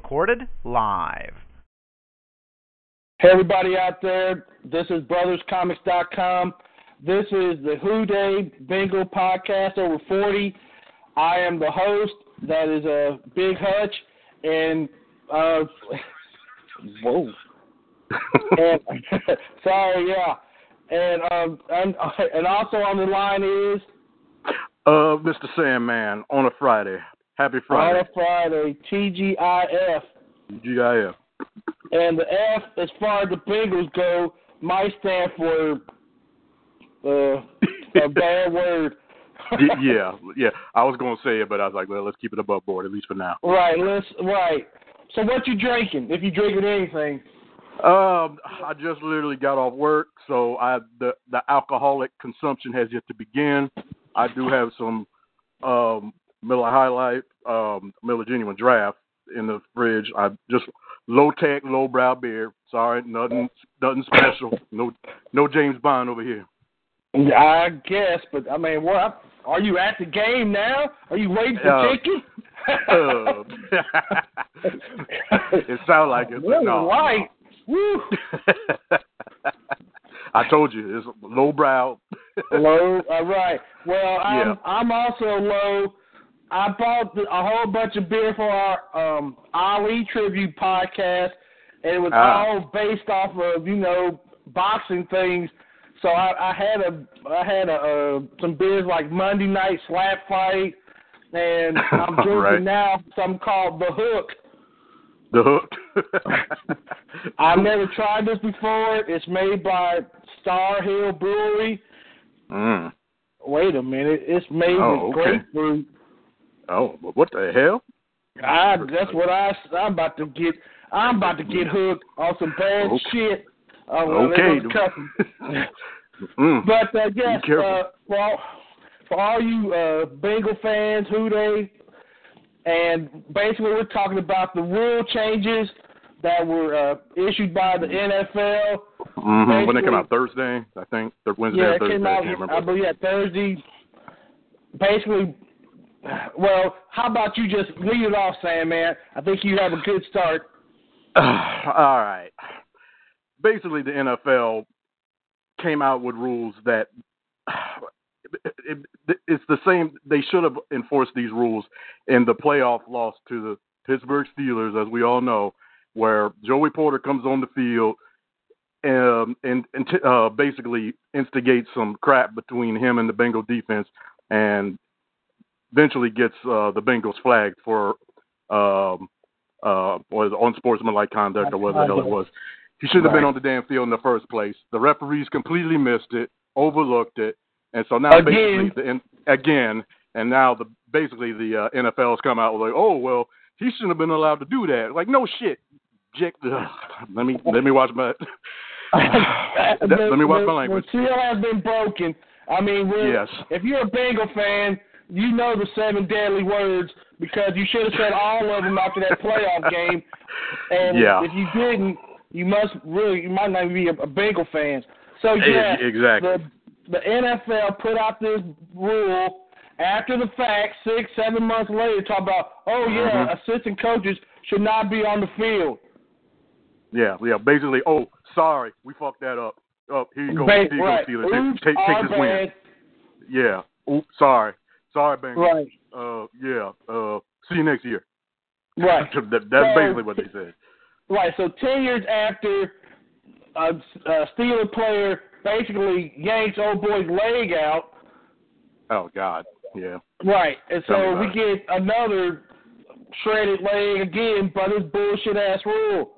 recorded live. Hey, everybody out there. This is BrothersComics.com. This is the Who Dey Bengal podcast over 40. I am the host. That is Big Hutch. And, whoa. And, sorry, yeah. And also on the line is... Mr. Sandman, on a Friday. Happy Friday. On a Friday, TGIF. TGIF. And the F, as far as the Bengals go, might stand for a bad word. yeah. I was going to say it, but I was like, well, let's keep it above board, at least for now. Right. So what you drinking, if you drinking anything? I just literally got off work, so the alcoholic consumption has yet to begin. I do have some Miller High Life, Miller Genuine Draft in the fridge. I just low-tech, low-brow beer. Sorry, nothing special. No James Bond over here. I guess, but I mean, what? Are you at the game now? Are you waiting for tickets? It sounds like it, but no. Right. Woo. I told you, it's low-brow. Low, right. Well, I'm also low. I bought a whole bunch of beer for our Ali Tribute podcast, and it was all based off of, boxing things. So I had some beers like Monday Night Slap Fight, and I'm drinking now something called The Hook. The Hook? I've never tried this before. It's made by Star Hill Brewery. Mm. Wait a minute. It's made with grapefruit. Oh, what the hell? That's what I'm about to get. I'm about to get hooked on some bad shit. Okay. But yes, for all you Bengal fans, Who Dey, and basically we're talking about the rule changes that were issued by the NFL. Mm-hmm. When they came out Thursday, I think. Wednesday or Thursday. Came out, I believe, Thursday. Basically, well, how about you just lead it off, Sandman? I think you have a good start. All right. Basically, the NFL came out with rules that it's the same. They should have enforced these rules in the playoff loss to the Pittsburgh Steelers, as we all know, where Joey Porter comes on the field and basically instigates some crap between him and the Bengal defense, and eventually gets the Bengals flagged for unsportsmanlike conduct or whatever the hell it was. He shouldn't have been on the damn field in the first place. The referees completely missed it, overlooked it, and so now again, and now the NFL has come out with like, oh well, he shouldn't have been allowed to do that. Like, no shit, Jake. Let me watch my let me watch my language. The seal has been broken. I mean, if you're a Bengal fan, you know the 7 deadly words because you should have said all of them after that playoff game. And if you didn't, you might not be a Bengal fan. So, exactly. The NFL put out this rule after the fact, 6-7 months later, talk about, assistant coaches should not be on the field. Yeah. Basically, sorry, we fucked that up. Oh, here you go. Steelers. Take this win. Yeah. Oops, sorry. Sorry, Bengals. Right. See you next year. Right. That's basically what they said. Right. So 10 years after a Steeler player basically yanks old boy's leg out. Oh, God. Yeah. Right. And so we get another shredded leg again by this bullshit-ass rule.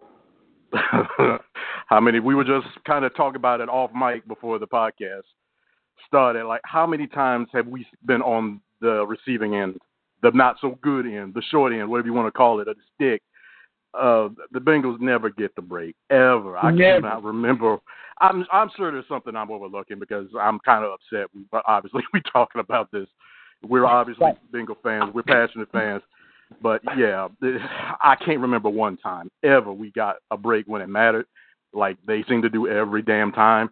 We were just kind of talking about it off mic before the podcast started. Like, how many times have we been on the receiving end, the not so good end, the short end, whatever you want to call it, or the stick? The Bengals never get the break, ever. I cannot remember. I'm sure there's something I'm overlooking because I'm kind of upset. Obviously, we're talking about this. We're obviously Bengal fans. We're passionate fans. But, I can't remember one time ever we got a break when it mattered, like they seem to do every damn time.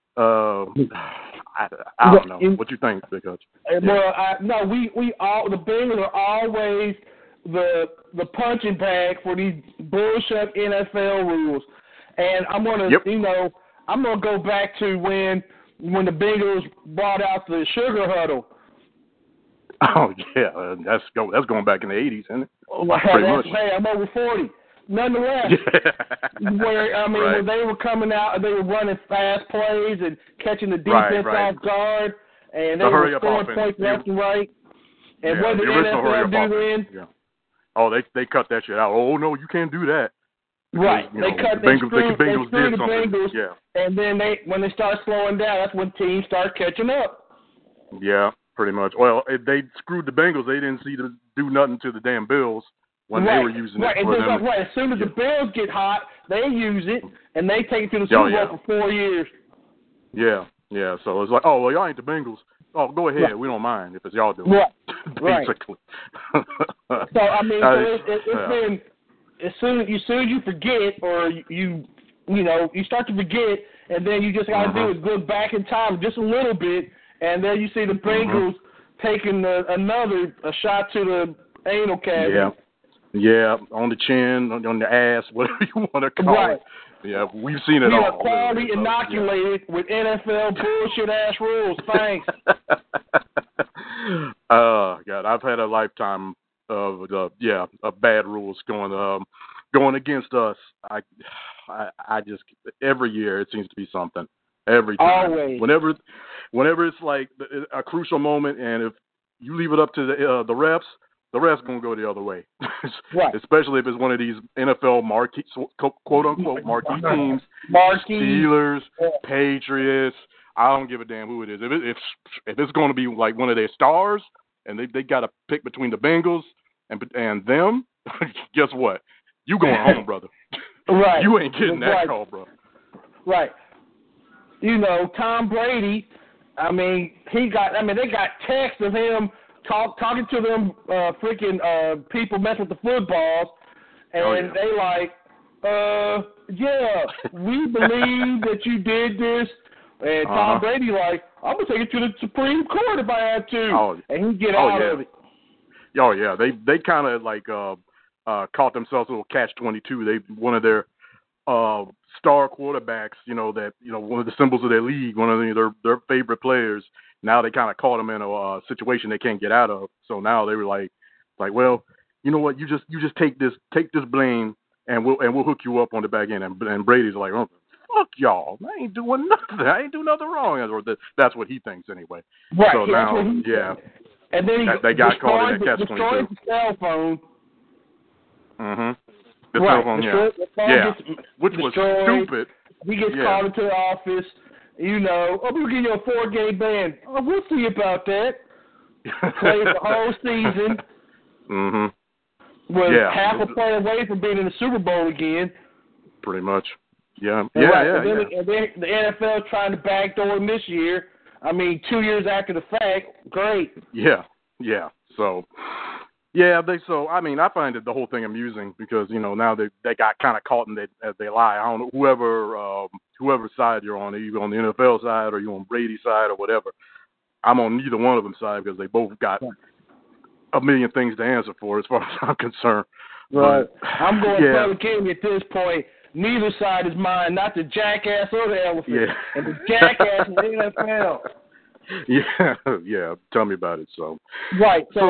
I don't know. What you think, Big Hutch? Well, no, we all, the Bengals are always the punching bag for these bullshit NFL rules. And I'm gonna, I'm gonna go back to when the Bengals brought out the sugar huddle. Oh yeah, that's going back in the 80s, isn't it? Pretty much. Hey, I'm over 40. Nonetheless, when they were coming out, they were running fast plays and catching the defense off guard, and they were scoring points left and right. And what did the NFL do then? Yeah. Oh, they cut that shit out. Oh no, you can't do that. Because, right. They screwed the Bengals. Yeah. And then when they start slowing down, that's when teams start catching up. Yeah, pretty much. Well, if they screwed the Bengals, they didn't see to do nothing to the damn Bills when they were using it for them. As soon as the Bills get hot, they use it, and they take it to the Super Bowl for 4 years. Yeah. So it's like, oh, well, y'all ain't the Bengals. Oh, go ahead. Right. We don't mind if it's y'all doing it. Basically. So, I mean, it's been as soon as you forget, or you start to forget, and then you just got to do is go back in time just a little bit, and then you see the Bengals taking a shot to the anal cavity. Yeah, on the chin, on the ass, whatever you want to call it. Yeah, we've seen it all. Quality inoculated with NFL bullshit ass rules. Thanks. God, I've had a lifetime of bad rules going against us. I just refs year it seems to be something every time. Always. Whenever it's like a crucial moment, and if you leave it up to the refs gonna go the other way. Especially if it's one of these NFL marquee, quote unquote marquee teams, Steelers, Patriots. I don't give a damn who it is. If it's going to be like one of their stars, and they got to pick between the Bengals and them, guess what? You going home, brother. Right. You ain't getting that call, bro. Right. Tom Brady. They got texts of him talking to them freaking people messing with the footballs, and they like, we believe that you did this, and Tom Brady like, I'm gonna take it to the Supreme Court if I had to, and he get out of it. Oh yeah, they kind of like caught themselves a little catch-22. One of their star quarterbacks, one of the symbols of their league, one of their favorite players. Now they kind of caught them in a situation they can't get out of. So now they were like, well, you know what? You just take this blame, and we'll hook you up on the back end. And Brady's like, oh, fuck y'all, I ain't doing nothing. I ain't doing nothing wrong. Or that's what he thinks anyway. Right. So now, and then they got caught in a catch-22. Destroyed the cell phone. The cell phone, which was stupid. He gets called into the office. We'll give you a 4-game ban. Oh, we'll see about that. Played the whole season. Was half a play away from being in the Super Bowl again. Pretty much. And then the NFL trying to backdoor him this year. 2 years after the fact. Great. Yeah. So, I find the whole thing amusing because, now they got kind of caught in they lie. I don't know, whoever side you're on, either on the NFL side or you're on Brady's side or whatever. I'm on neither one of them side because they both got a million things to answer for as far as I'm concerned. Right. I'm going Public Enemy at this point. Neither side is mine, not the jackass or the elephant. And the jackass is the NFL. Yeah. Tell me about it. So. Right. So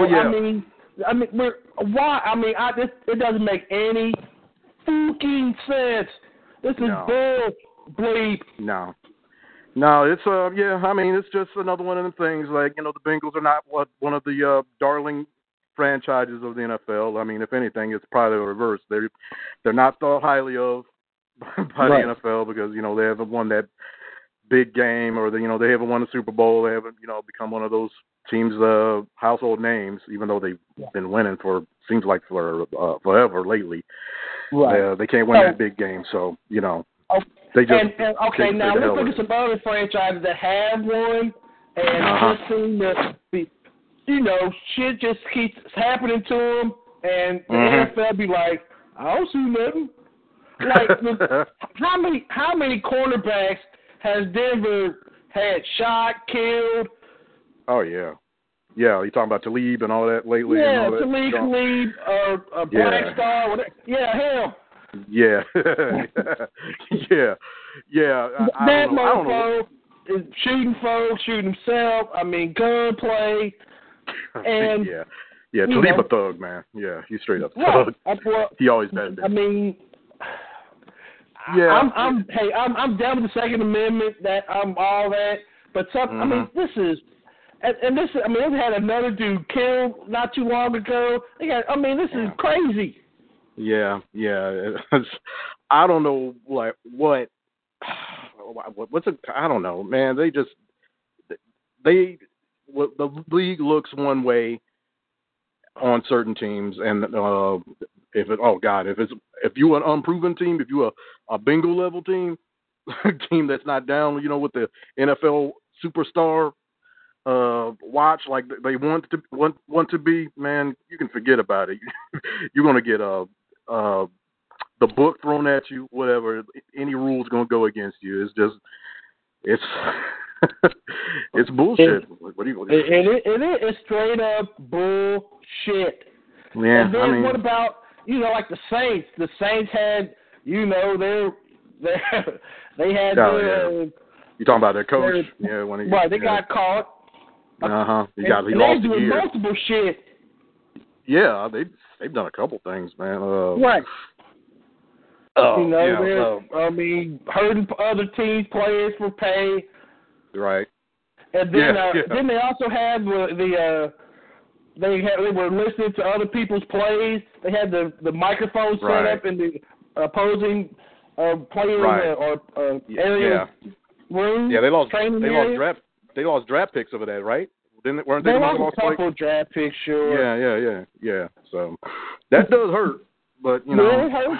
it doesn't make any fucking sense. This is bull bleep. No, it's it's just another one of them things. Like, the Bengals are not one of the darling franchises of the NFL. If anything, it's probably the reverse. They're not thought highly of by the NFL because they haven't won that big game, or they haven't won the Super Bowl. They haven't become one of those teams household names, even though they've been winning for seems like for forever lately. Right. They can't win that big game, so they just now let's look at some other franchises that have won and just seem to be, shit just keeps happening to them, and the NFL be like, I don't see nothing. Like, how many cornerbacks has Denver had shot, killed? Oh yeah. Yeah, you talking about Talib and all that lately? Yeah, and all that Talib, Black Star, whatever. Yeah, him. Yeah, yeah. That mofo is shooting folks, shooting himself. I mean, gunplay. And yeah. Talib a thug, man. Yeah, he's straight up thug. He always has been. I mean, yeah. I'm down with the Second Amendment. That I'm all that, but I mean, this is. And this, I mean, they had another dude killed not too long ago. This is crazy. Yeah. I don't know, like, what's it? I don't know, man. The league looks one way on certain teams, and if you're an unproven team, if you're a bingo level team, team that's not down, with the NFL superstar watch like they want to be, man, you can forget about it. You're gonna get the book thrown at you, whatever. Any rule's gonna go against you. It's it's bullshit. It's straight up bullshit. Yeah, and then what about like the Saints? The Saints had they had you talking about their coach? When he got caught. He lost a year. Multiple shit. Yeah, they've done a couple things, man. Right. I mean, hurting other teams' players for pay. Right. And then then they also had they were listening to other people's plays. They had the microphone set up in the opposing players area room. Yeah, they lost draft picks over that, right? Weren't they lost a couple draft picks, sure. Yeah. So that does hurt, but it hurts.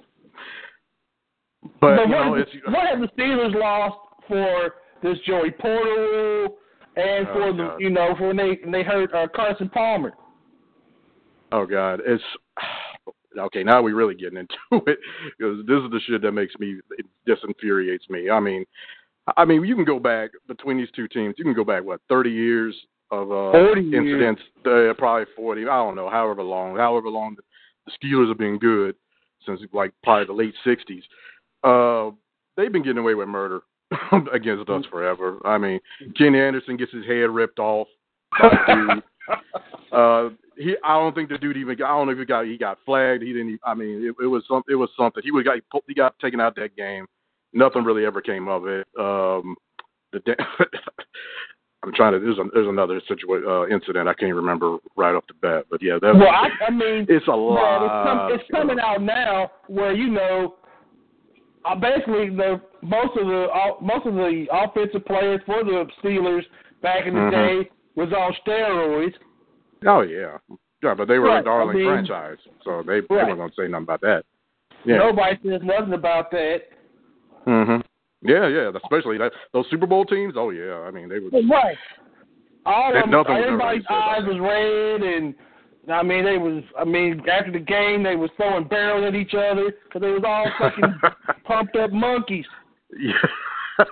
But what have the Steelers lost for this Joey Porter rule and for when they hurt Carson Palmer? Oh God, it's okay. Now we're really getting into it because this is the shit that it just infuriates me. I mean, you can go back between these two teams. You can go back 30 years of 40 incidents, probably 40. I don't know, however long the Steelers have been good since probably the late 60s. They've been getting away with murder against us forever. I mean, Kenny Anderson gets his head ripped off by a dude. I don't think the dude even. I don't know if he got flagged. He didn't. I mean, it was something. He got taken out that game. Nothing really ever came of it. I'm trying to. There's another incident I can't remember right off the bat, but yeah, that. Well, I mean, it's a lot. It's coming out now where basically most of the offensive players for the Steelers back in the day was on steroids. Oh yeah, but they were a darling franchise, so they weren't going to say nothing about that. Yeah. Nobody says nothing about that. Yeah, especially those Super Bowl teams. Oh yeah, I mean they were right. Everybody's eyes was red, and after the game they was throwing barrels at each other because they was all fucking pumped up monkeys. Yeah.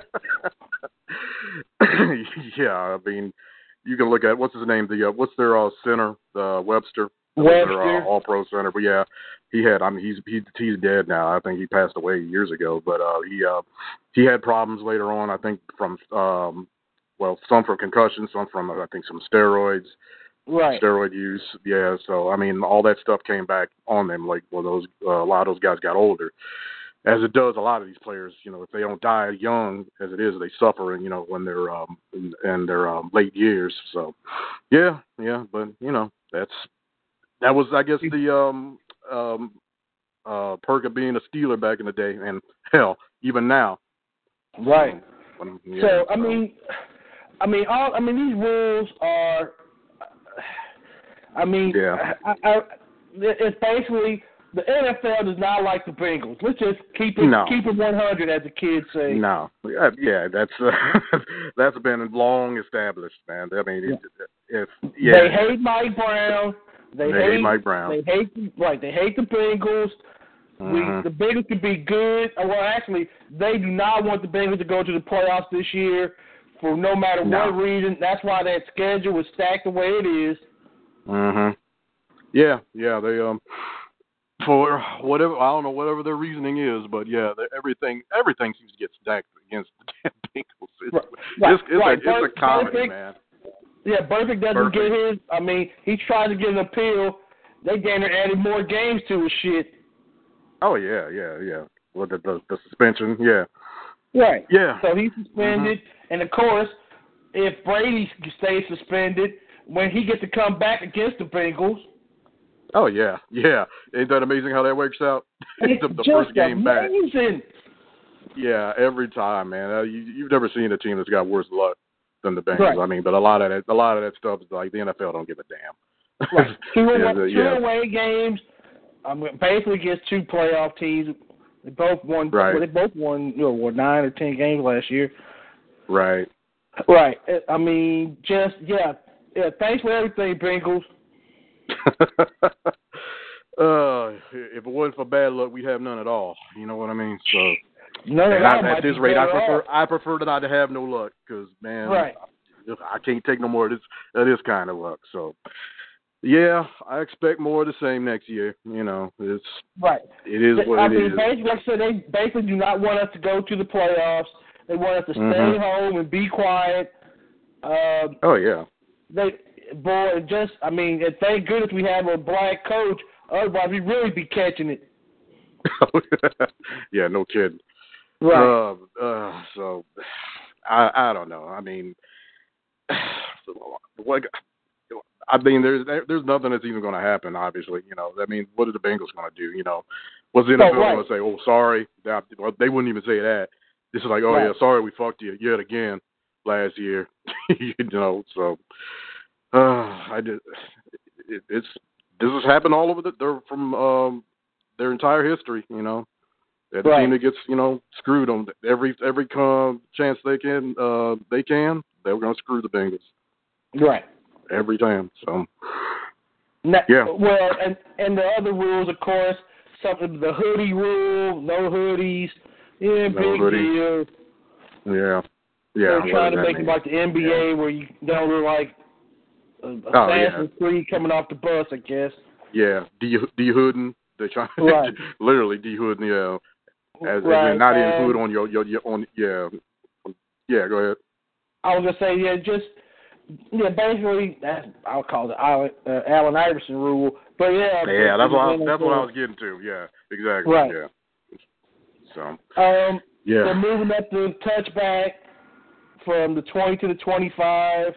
Yeah, I mean, you can look at what's his name. What's their center? Webster. Their All-Pro center. But yeah, he had. I mean, he's dead now. I think he passed away years ago. But he had problems later on. I think from some from concussion, some from I think some steroids. Right. Steroid use. Yeah. So I mean, all that stuff came back on them. A lot of those guys got older. As it does a lot of these players, if they don't die young as it is, they suffer, when they're in their late years. So, yeah, but that was, I guess, the perk of being a Steeler back in the day, and hell, even now. Right. I mean, these rules are. It's basically. The NFL does not like the Bengals. Let's just keep it 100, as the kids say. No, yeah, that's been long established, man. I mean, they hate Mike Brown. They hate Mike Brown. They hate the Bengals. The Bengals could be good. Well, actually, they do not want the Bengals to go to the playoffs this year for no matter what reason. That's why that schedule was stacked the way it is. Yeah. They for whatever, I don't know, whatever their reasoning is, but yeah, everything seems to get stacked against the damn Bengals. It's a comedy, man. Yeah, Burfict doesn't get his. I mean, he tried to get an appeal. They added more games to his shit. Oh yeah. Well, the suspension, yeah. Right. Yeah. So he's suspended, and of course, if Brady stays suspended, when he gets to come back against the Bengals. Oh yeah. Ain't that amazing how that works out? the first game amazing. back. Yeah, every time, man. You've never seen a team that's got worse luck than the Bengals. Right. I mean, but a lot of that stuff is like the NFL don't give a damn. Right. Two away games. Basically against two playoff teams. They both won. Right. They both won. 9 or 10 games last year. Right. Right. I mean, yeah. Thanks for everything, Bengals. If it wasn't for bad luck, we'd have none at all. You know what I mean? So. None at all. At this rate, I prefer not to have no luck because, man, right. I can't take no more of this kind of luck. So, yeah, I expect more of the same next year. You know, it's right. It is what it is. Basically, like I said, they basically do not want us to go to the playoffs. They want us to stay home and be quiet. Oh yeah. And thank goodness we have a black coach. Otherwise, we'd really be catching it. Yeah, no kidding. Right. So, I don't know. I mean, there's nothing that's even going to happen. Obviously, you know. I mean, what are the Bengals going to do? You know, what's the NFL going to say? Oh, sorry. They wouldn't even say that. This is like, yeah, sorry, we fucked you yet again last year. You know, so this has happened all over from their entire history. You know. The team that gets, screwed on every chance they can, they're going to screw the Bengals. Right. Every time. So. Yeah. Well, and the other rules, of course, the hoodie rule, no hoodies. Yeah, no big hoodies. deal. Yeah. They're trying to make it like the NBA where you don't look like Assassin's Creed coming off the bus, I guess. Yeah. De-hooding. They're trying to literally de-hooding, yeah. As in not even hood on your go ahead. I was gonna say basically I'll call it Allen Iverson rule, but that's what I was getting to. Yeah, exactly. Right. Yeah. So. They're moving up the touchback from the 20 to the 25.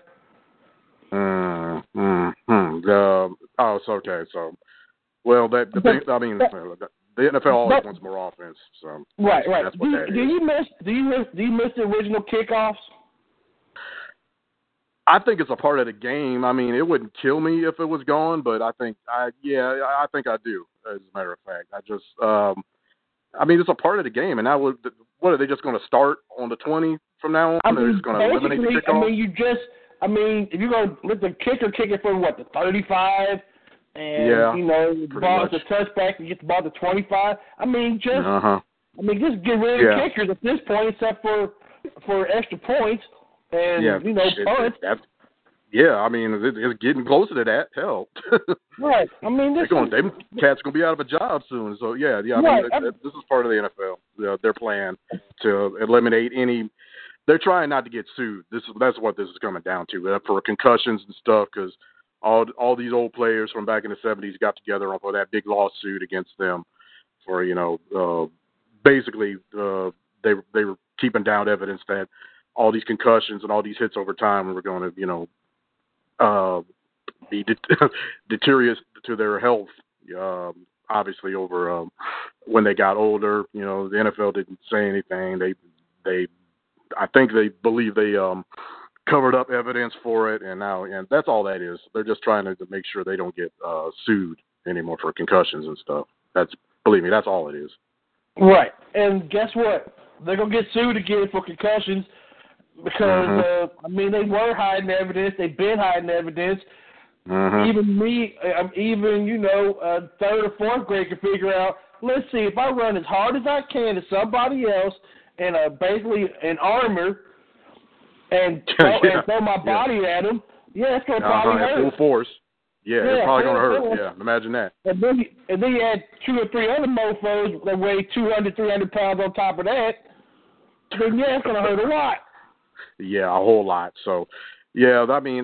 It's okay. So, well, the NFL always wants more offense, so right. That's what that is. Do you miss the original kickoffs? I think it's a part of the game. I mean, it wouldn't kill me if it was gone, but I think I think I do. As a matter of fact, it's a part of the game, and what are they just going to start on the 20 from now on? They're just going to eliminate the kickoff. If you're going to let the kicker kick it from the 35. And the ball is a touchback and get the ball to 25. Just get rid of the kickers at this point, except for extra points and punts. It's getting closer to that. Hell, right. them cats gonna be out of a job soon. So this is part of the NFL. Their plan to eliminate any. They're trying not to get sued. That's what this is coming down to for concussions and stuff because. All these old players from back in the 70s got together for that big lawsuit against them for, basically they were keeping down evidence that all these concussions and all these hits over time were going to, be deteriorous to their health, obviously over when they got older. The NFL didn't say anything. I think they believe they covered up evidence for it, and that's all that is. They're just trying to make sure they don't get sued anymore for concussions and stuff. Believe me, that's all it is. Right, and guess what? They're gonna get sued again for concussions because they were hiding evidence. They've been hiding evidence. Even a third or fourth grade can figure out. Let's see, if I run as hard as I can to somebody else and basically an armor. and throw my body at him, it's going to probably hurt. Full force. Yeah, it's probably going to hurt. Yeah, imagine that. And then you add 2 or 3 other mofos that weigh 200, 300 pounds on top of that, then it's going to hurt a lot. Yeah, a whole lot. So, yeah, I mean,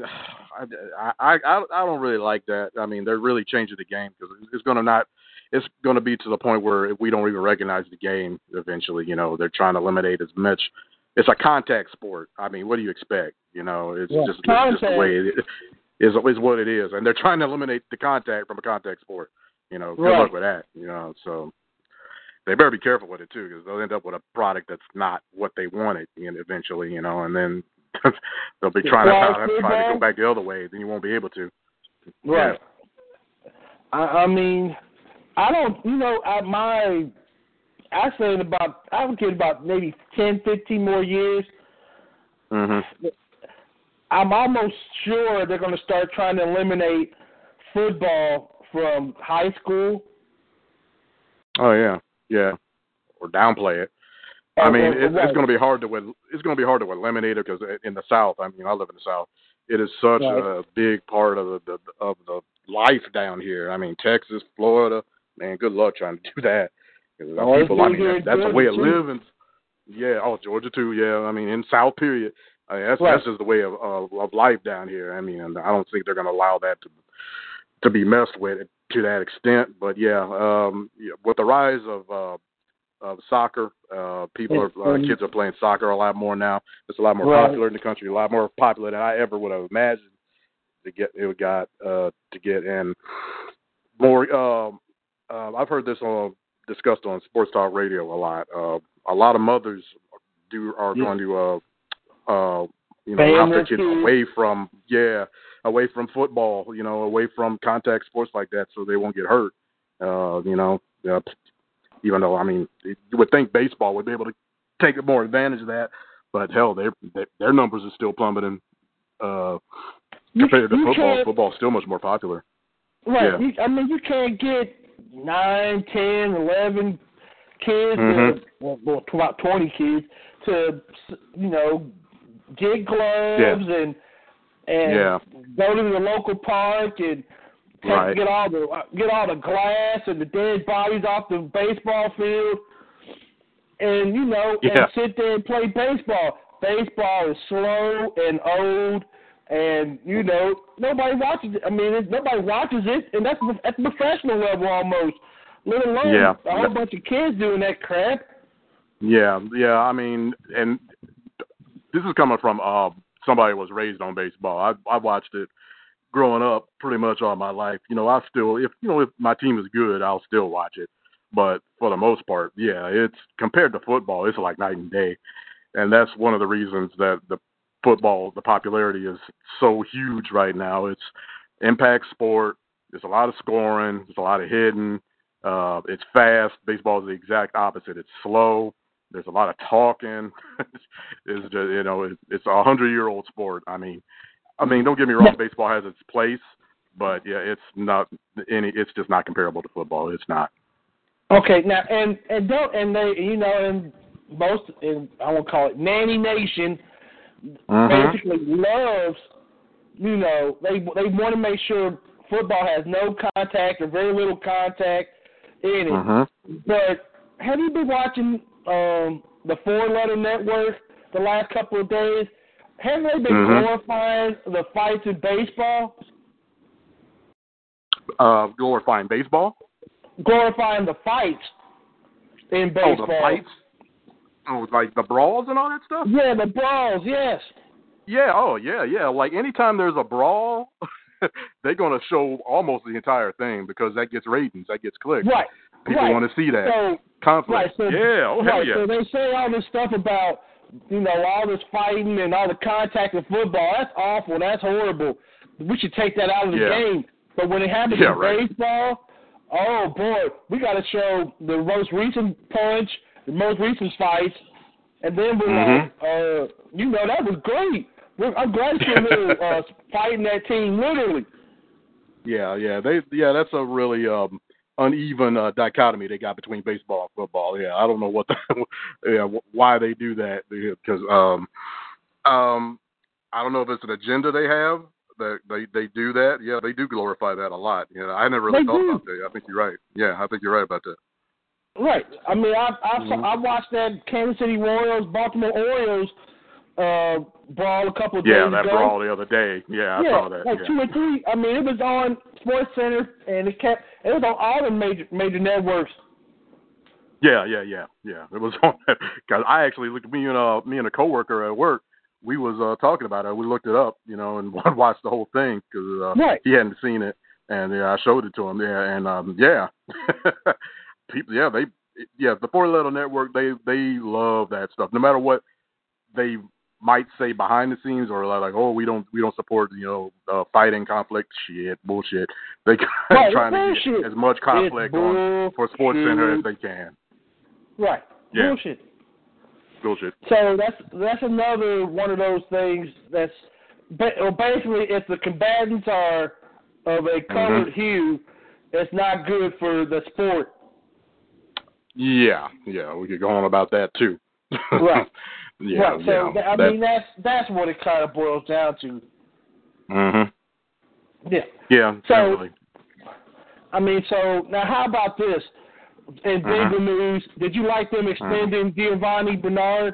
I don't really like that. I mean, they're really changing the game because it's going to be to the point where we don't even recognize the game eventually. You know, they're trying to eliminate as much. It's a contact sport. I mean, what do you expect? You know, it's just the way it is what it is. And they're trying to eliminate the contact from a contact sport. You know, good luck with that. You know, so they better be careful with it, too, because they'll end up with a product that's not what they wanted eventually, you know, and then they'll be trying to go back the other way. Then you won't be able to. Right. Yeah. I mean, I don't, you know, I would get about maybe 10, 15 more years. Mm-hmm. I'm almost sure they're going to start trying to eliminate football from high school. Oh yeah, yeah, or downplay it. I mean, it's going to be hard to eliminate it because in the South, I mean, I live in the South. It is such a big part of the life down here. I mean, Texas, Florida, man, good luck trying to do that. People, I mean, that's a way of living. Yeah, Georgia too. Yeah, I mean, in South period, that's just the way of life down here. I mean, and I don't think they're going to allow that to be messed with to that extent. But with the rise of soccer, kids are playing soccer a lot more now. It's a lot more popular in the country, a lot more popular than I ever would have imagined to get, and more. I've heard this discussed on Sports Talk Radio a lot. A lot of mothers are going to route their kids away from football, you know, away from contact sports like that, so they won't get hurt. Even though, I mean, you would think baseball would be able to take more advantage of that, but hell, their numbers are still plummeting compared to football. Football is still much more popular. Right. Yeah. I mean, you can't get 9, 10, 11 kids, about 20 kids, to, you know, get gloves and go to the local park and get all the glass and the dead bodies off the baseball field, and and sit there and play baseball. Baseball is slow and old, and nobody watches it. I mean, nobody watches it, and that's at the professional level almost. Let alone a whole bunch of kids doing that crap. Yeah. I mean, and this is coming from somebody who was raised on baseball. I watched it growing up pretty much all my life. You know, if my team is good, I'll still watch it. But for the most part, it's compared to football, it's like night and day. And that's one of the reasons that the popularity is so huge right now. It's impact sport. There's a lot of scoring. There's a lot of hitting. It's fast. Baseball is the exact opposite. It's slow. There's a lot of talking. It's just, it's a 100-year-old sport. I mean, don't get me wrong. Baseball has its place, but it's not it's just not comparable to football. It's not. Okay, now and I won't call it Nanny Nation, basically loves, they want to make sure football has no contact or very little contact in it. But have you been watching the Four Letter Network the last couple of days? Haven't they been glorifying the fights in baseball? Glorifying baseball? Glorifying the fights in baseball. Oh, the fights? Oh, like the brawls and all that stuff? Yeah, the brawls, yes. Yeah, yeah. Like anytime there's a brawl, they're going to show almost the entire thing because that gets ratings, that gets clicks. Right. People want to see that. So, conflict. Hell yeah. So they say all this stuff about, all this fighting and all the contact in football. That's awful. That's horrible. We should take that out of the game. But when it happens in baseball, oh, boy, we got to show the most recent punch, the most recent fights, and then we're like, that was great. I'm glad you're fighting that team, literally. Yeah. That's a really uneven dichotomy they got between baseball and football. Yeah, I don't know why they do that because I don't know if it's an agenda they have. That they do that. Yeah, they do glorify that a lot. I never really thought about that. I think you're right. Yeah, I think you're right about that. Right. I mean, I watched that Kansas City Royals, Baltimore Orioles brawl a couple of days ago. Yeah, that brawl the other day. Yeah, I saw that. Like 2 or 3. I mean, it was on Sports Center, and it was on all the major networks. Yeah. It was on because I actually looked. Me and a coworker at work. We was talking about it. We looked it up, and watched the whole thing because he hadn't seen it, and I showed it to him. Yeah, and people. Yeah, the 4-letter network. They love that stuff. No matter what they might say behind the scenes, or like, oh, we don't support fighting, conflict, bullshit. They trying to get as much conflict on for Sports Center as they can. Right. Yeah. Bullshit. So that's another one of those things that's basically if the combatants are of a colored hue, it's not good for the sport. Yeah, we could go on about that too. Right. Yeah. Right. So I mean that's what it kind of boils down to. Yeah. Yeah. So definitely. I mean, so now how about this? In bigger news, did you like them extending Giovanni Bernard?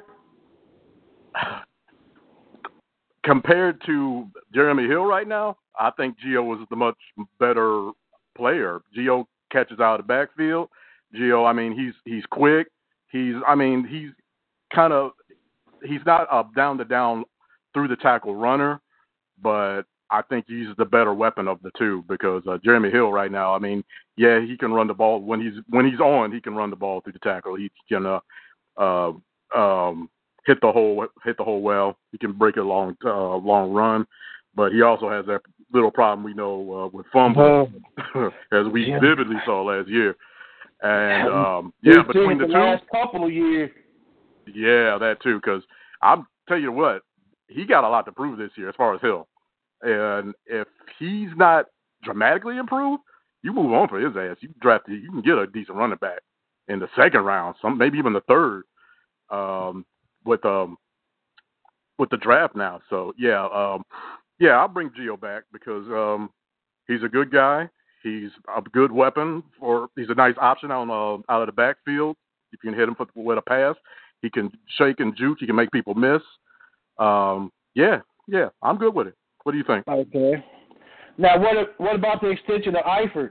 Compared to Jeremy Hill right now, I think Gio is the much better player. Gio catches out of the backfield. Gio, I mean, he's quick. He's not a down through the tackle runner, but I think he's the better weapon of the two because Jeremy Hill right now, I mean, yeah, he can run the ball when he's on. He can run the ball through the tackle. He can hit the hole well. He can break a long run, but he also has that little problem we know with fumbling, as we vividly saw last year. And between the two, last couple of years. Yeah, that too. Because I'll tell you what, he got a lot to prove this year as far as Hill. And if he's not dramatically improved, you move on for his ass. You can get a decent running back in the second round, maybe even the third, with the draft now. So I'll bring Gio back because he's a good guy. He's a good weapon he's a nice option out of the backfield. If you can hit him with a pass, he can shake and juke. He can make people miss. I'm good with it. What do you think? Okay. Now, what about the extension of Eifert?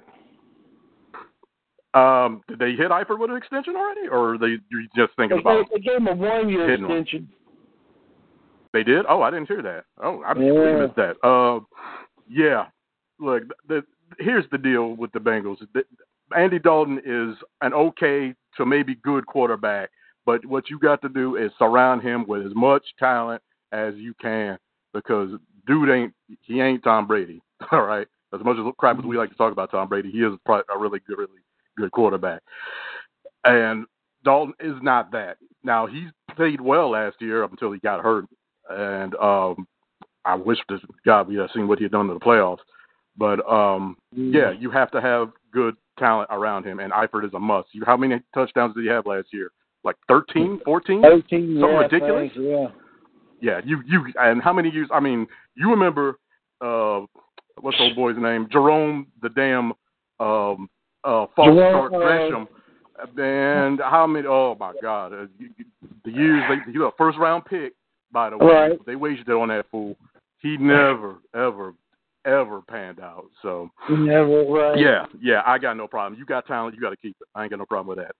Did they hit Eifert with an extension already, or you're just thinking about? They gave him a 1-year extension. They did? Oh, I didn't hear that. Oh, I completely missed that. Look, here's the deal with the Bengals. Andy Dalton is an okay to maybe good quarterback, but what you got to do is surround him with as much talent as you can because dude ain't Tom Brady, all right? As much as crap as we like to talk about Tom Brady, he is probably a really good quarterback. And Dalton is not that. Now, he played well last year up until he got hurt. And I wish to God we had seen what he had done in the playoffs. But, you have to have good talent around him, and Eifert is a must. How many touchdowns did he have last year? Like 13, 14? 13, something ridiculous? Thanks, Yeah, and how many years? I mean, you remember what's the old boy's name? Jerome, the damn false start Gresham. And how many? Oh my God! The years he was a first-round pick, by the way. Right. They wasted on that fool. He never, ever panned out. So never. Right. Yeah. I got no problem. You got talent, you got to keep it. I ain't got no problem with that.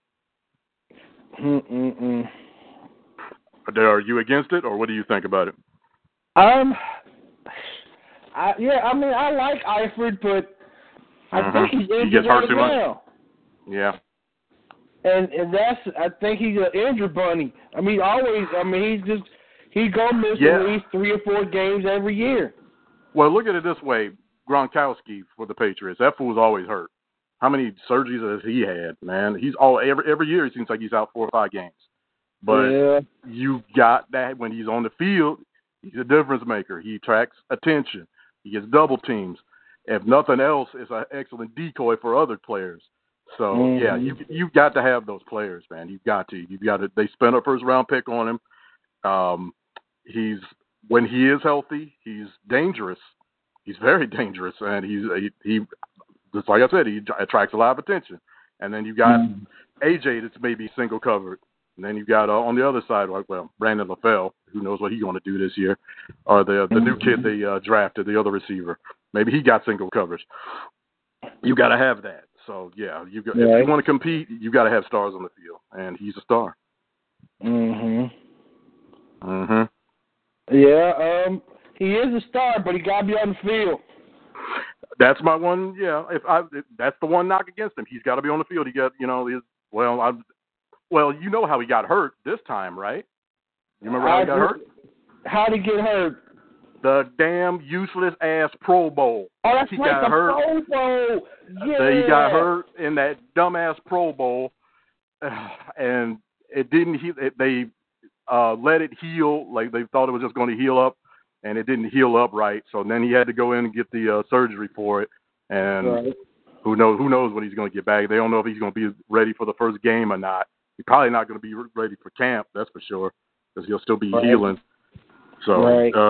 Are you against it, or what do you think about it? I like Eifert, but I think he's injured. He gets hurt too much. Now. Yeah. And I think he's an injured bunny. He gonna miss at least 3 or 4 games every year. Well, look at it this way: Gronkowski for the Patriots, that fool's always hurt. How many surgeries has he had, man? He's every year it seems like he's out 4 or 5 games. But you got that when he's on the field, he's a difference maker. He attracts attention. He gets double teams. If nothing else, it's an excellent decoy for other players. So you got to have those players, man. You've got to. They spent a first round pick on him. He's when he is healthy, he's dangerous. He's very dangerous, and he just like I said, he attracts a lot of attention. And then you got AJ that's maybe single covered. And then you got on the other side, like, well, Brandon LaFell, who knows what he's going to do this year, or the new kid they drafted, the other receiver. Maybe he got single coverage. You got to have that. So, yeah, if you want to compete, you got to have stars on the field, and he's a star. Yeah, he is a star, but he got to be on the field. That's my one. Yeah, that's the one knock against him. He's got to be on the field. He got, well, you know how he got hurt this time, right? You remember how he got hurt? How did he get hurt? The damn useless ass Pro Bowl. Oh, that's he right, got hurt. Pro Bowl. Yeah. He got hurt in that dumbass Pro Bowl, and it didn't. They let it heal. Like they thought it was just going to heal up, and it didn't heal up right. So then he had to go in and get the surgery for it, and who knows when he's going to get back. They don't know if he's going to be ready for the first game or not. He's probably not going to be ready for camp, that's for sure, because he'll still be healing. So,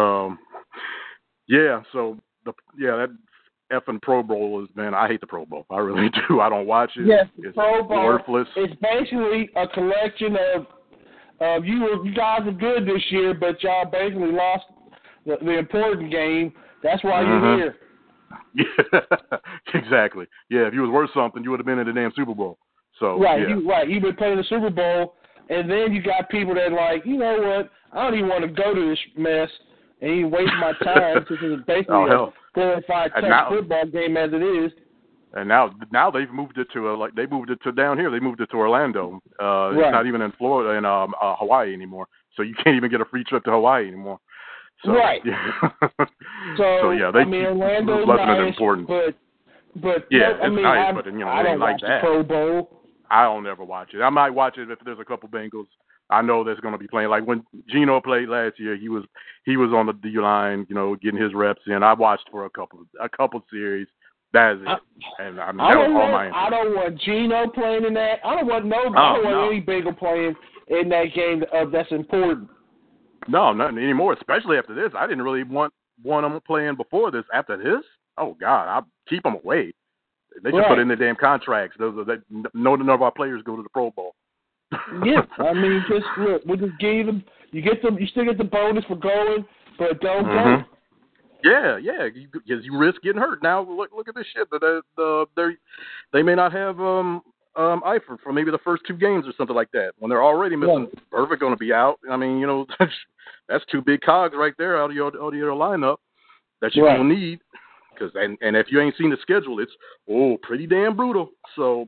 that effing Pro Bowl has been, I hate the Pro Bowl. I really do. I don't watch it. Yes, it's Pro Bowl, worthless. It's basically a collection of you guys are good this year, but y'all basically lost the important game. That's why you're here. Yeah, exactly. Yeah, if you was worth something, you would have been in the damn Super Bowl. So you've been playing the Super Bowl, and then you got people that like, you know what? I don't even want to go to this mess and even waste my time because it's basically a glorified football game as it is. And now they've moved it to down here. They moved it to Orlando. It's not even in Florida and Hawaii anymore. So you can't even get a free trip to Hawaii anymore. So, yeah. Orlando's nice, important. But it's nice, but I don't watch the Pro Bowl. I don't ever watch it. I might watch it if there's a couple Bengals I know that's going to be playing. Like when Geno played last year, he was on the D line, getting his reps in. I watched for a couple series. That is it. And that was all my interest. I don't want Geno playing in that. I don't want nobody. I don't want any Bengal playing in that game that's important. No, nothing anymore. Especially after this, I didn't really want them playing before this. After this, oh God, I'll keep them away. They should put in the damn contracts. None of our players go to the Pro Bowl. Yeah, I mean, just look, we'll just give them. You still get the bonus for going, but don't go. Yeah, because you risk getting hurt. Now look at this shit. They may not have Eifert for maybe the first two games or something like that when they're already missing. Perfect going to be out. I mean, that's two big cogs right there out of your lineup that you're going to need. And if you ain't seen the schedule, it's pretty damn brutal. So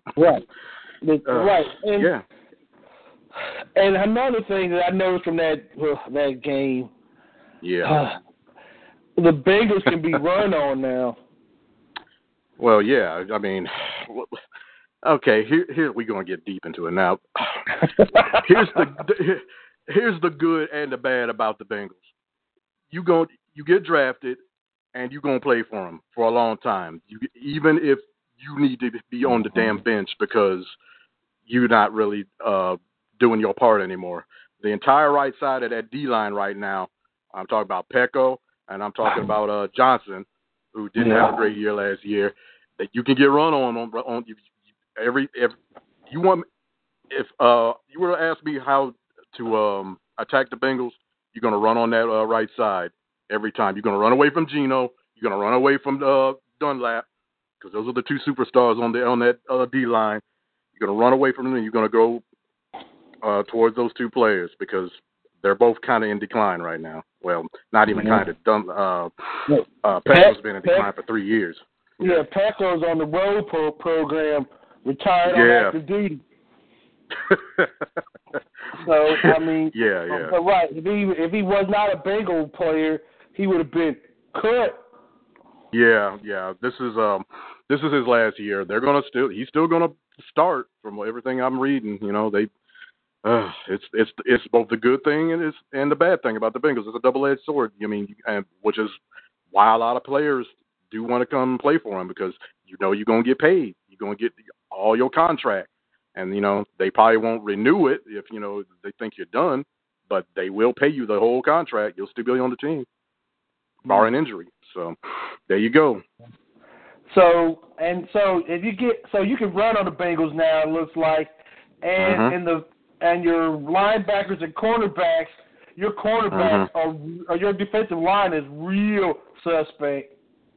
And another thing that I noticed from that game, the Bengals can be run on now. Well, yeah, I mean, okay, here we're gonna get deep into it now. Here's the good and the bad about the Bengals. You get drafted. And you're going to play for them for a long time. Even if you need to be on the damn bench because you're not really doing your part anymore. The entire right side of that D-line right now, I'm talking about Peko, and I'm talking about Johnson, who didn't have a great year last year, that you can get run on if you were to ask me how to attack the Bengals, you're going to run on that right side. Every time. You're going to run away from Geno. You're going to run away from Dunlap because those are the two superstars on that D-line. You're going to run away from them, and you're going to go towards those two players because they're both kind of in decline right now. Well, not even kind of. Peko's been in decline for 3 years. Yeah, Peko's on the road program, retired on active duty. So, I mean, but right, if he was not a Bengal player, he would have been cut. Yeah. This is his last year. He's still gonna start from everything I'm reading. It's both the good thing and the bad thing about the Bengals. It's a double-edged sword. I mean, which is why a lot of players do want to come and play for him because you're gonna get paid. You're gonna get all your contract. And, they probably won't renew it if, they think you're done. but they will pay you the whole contract. You'll still be on the team, barring injury. So there you go. So if you can run on the Bengals now. It looks like, and your linebackers and cornerbacks. Your cornerbacks are your defensive line is real suspect.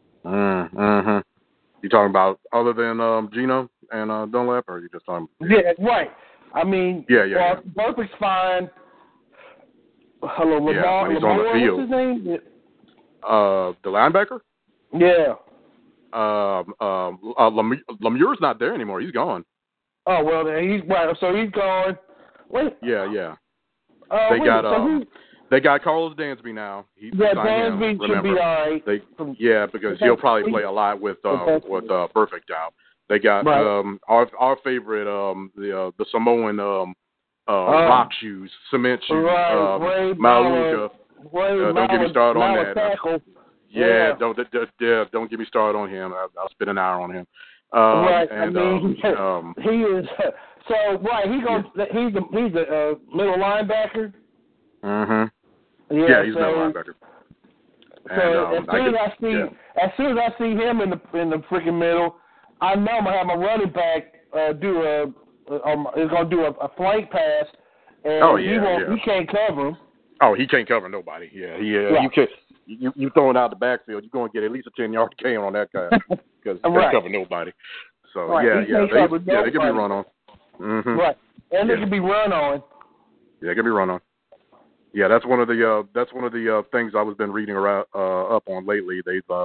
You talking about other than Geno and Dunlap, or are you just talking? Yeah, right. I mean, Burfict's fine. Hello, Lamar. When he's on the field. What's his name? The linebacker. Yeah. Lemure's not there anymore. He's gone. Oh well, so he's gone. Wait. Yeah. They got Carlos Dansby now. Dansby should be all right. Because he'll probably play a lot with Burfict out. They got our favorite the Samoan rock shoes, cement shoes, Maluka. Don't get me started on that. Don't get me started on him. I'll spend an hour on him. He is. He's the middle linebacker. He's middle linebacker. So as soon as I see him in the freaking middle, I know I'm gonna have my running back is gonna do a flank pass, and he can't cover him. Oh, he can't cover nobody. You can't. You throwing out the backfield, you're going to get at least a 10-yard gain on that guy because they cover nobody. So they can be run on. Right, and they can be run on. Yeah, they can be run on. Yeah, that's one of the things I was been reading around up on lately.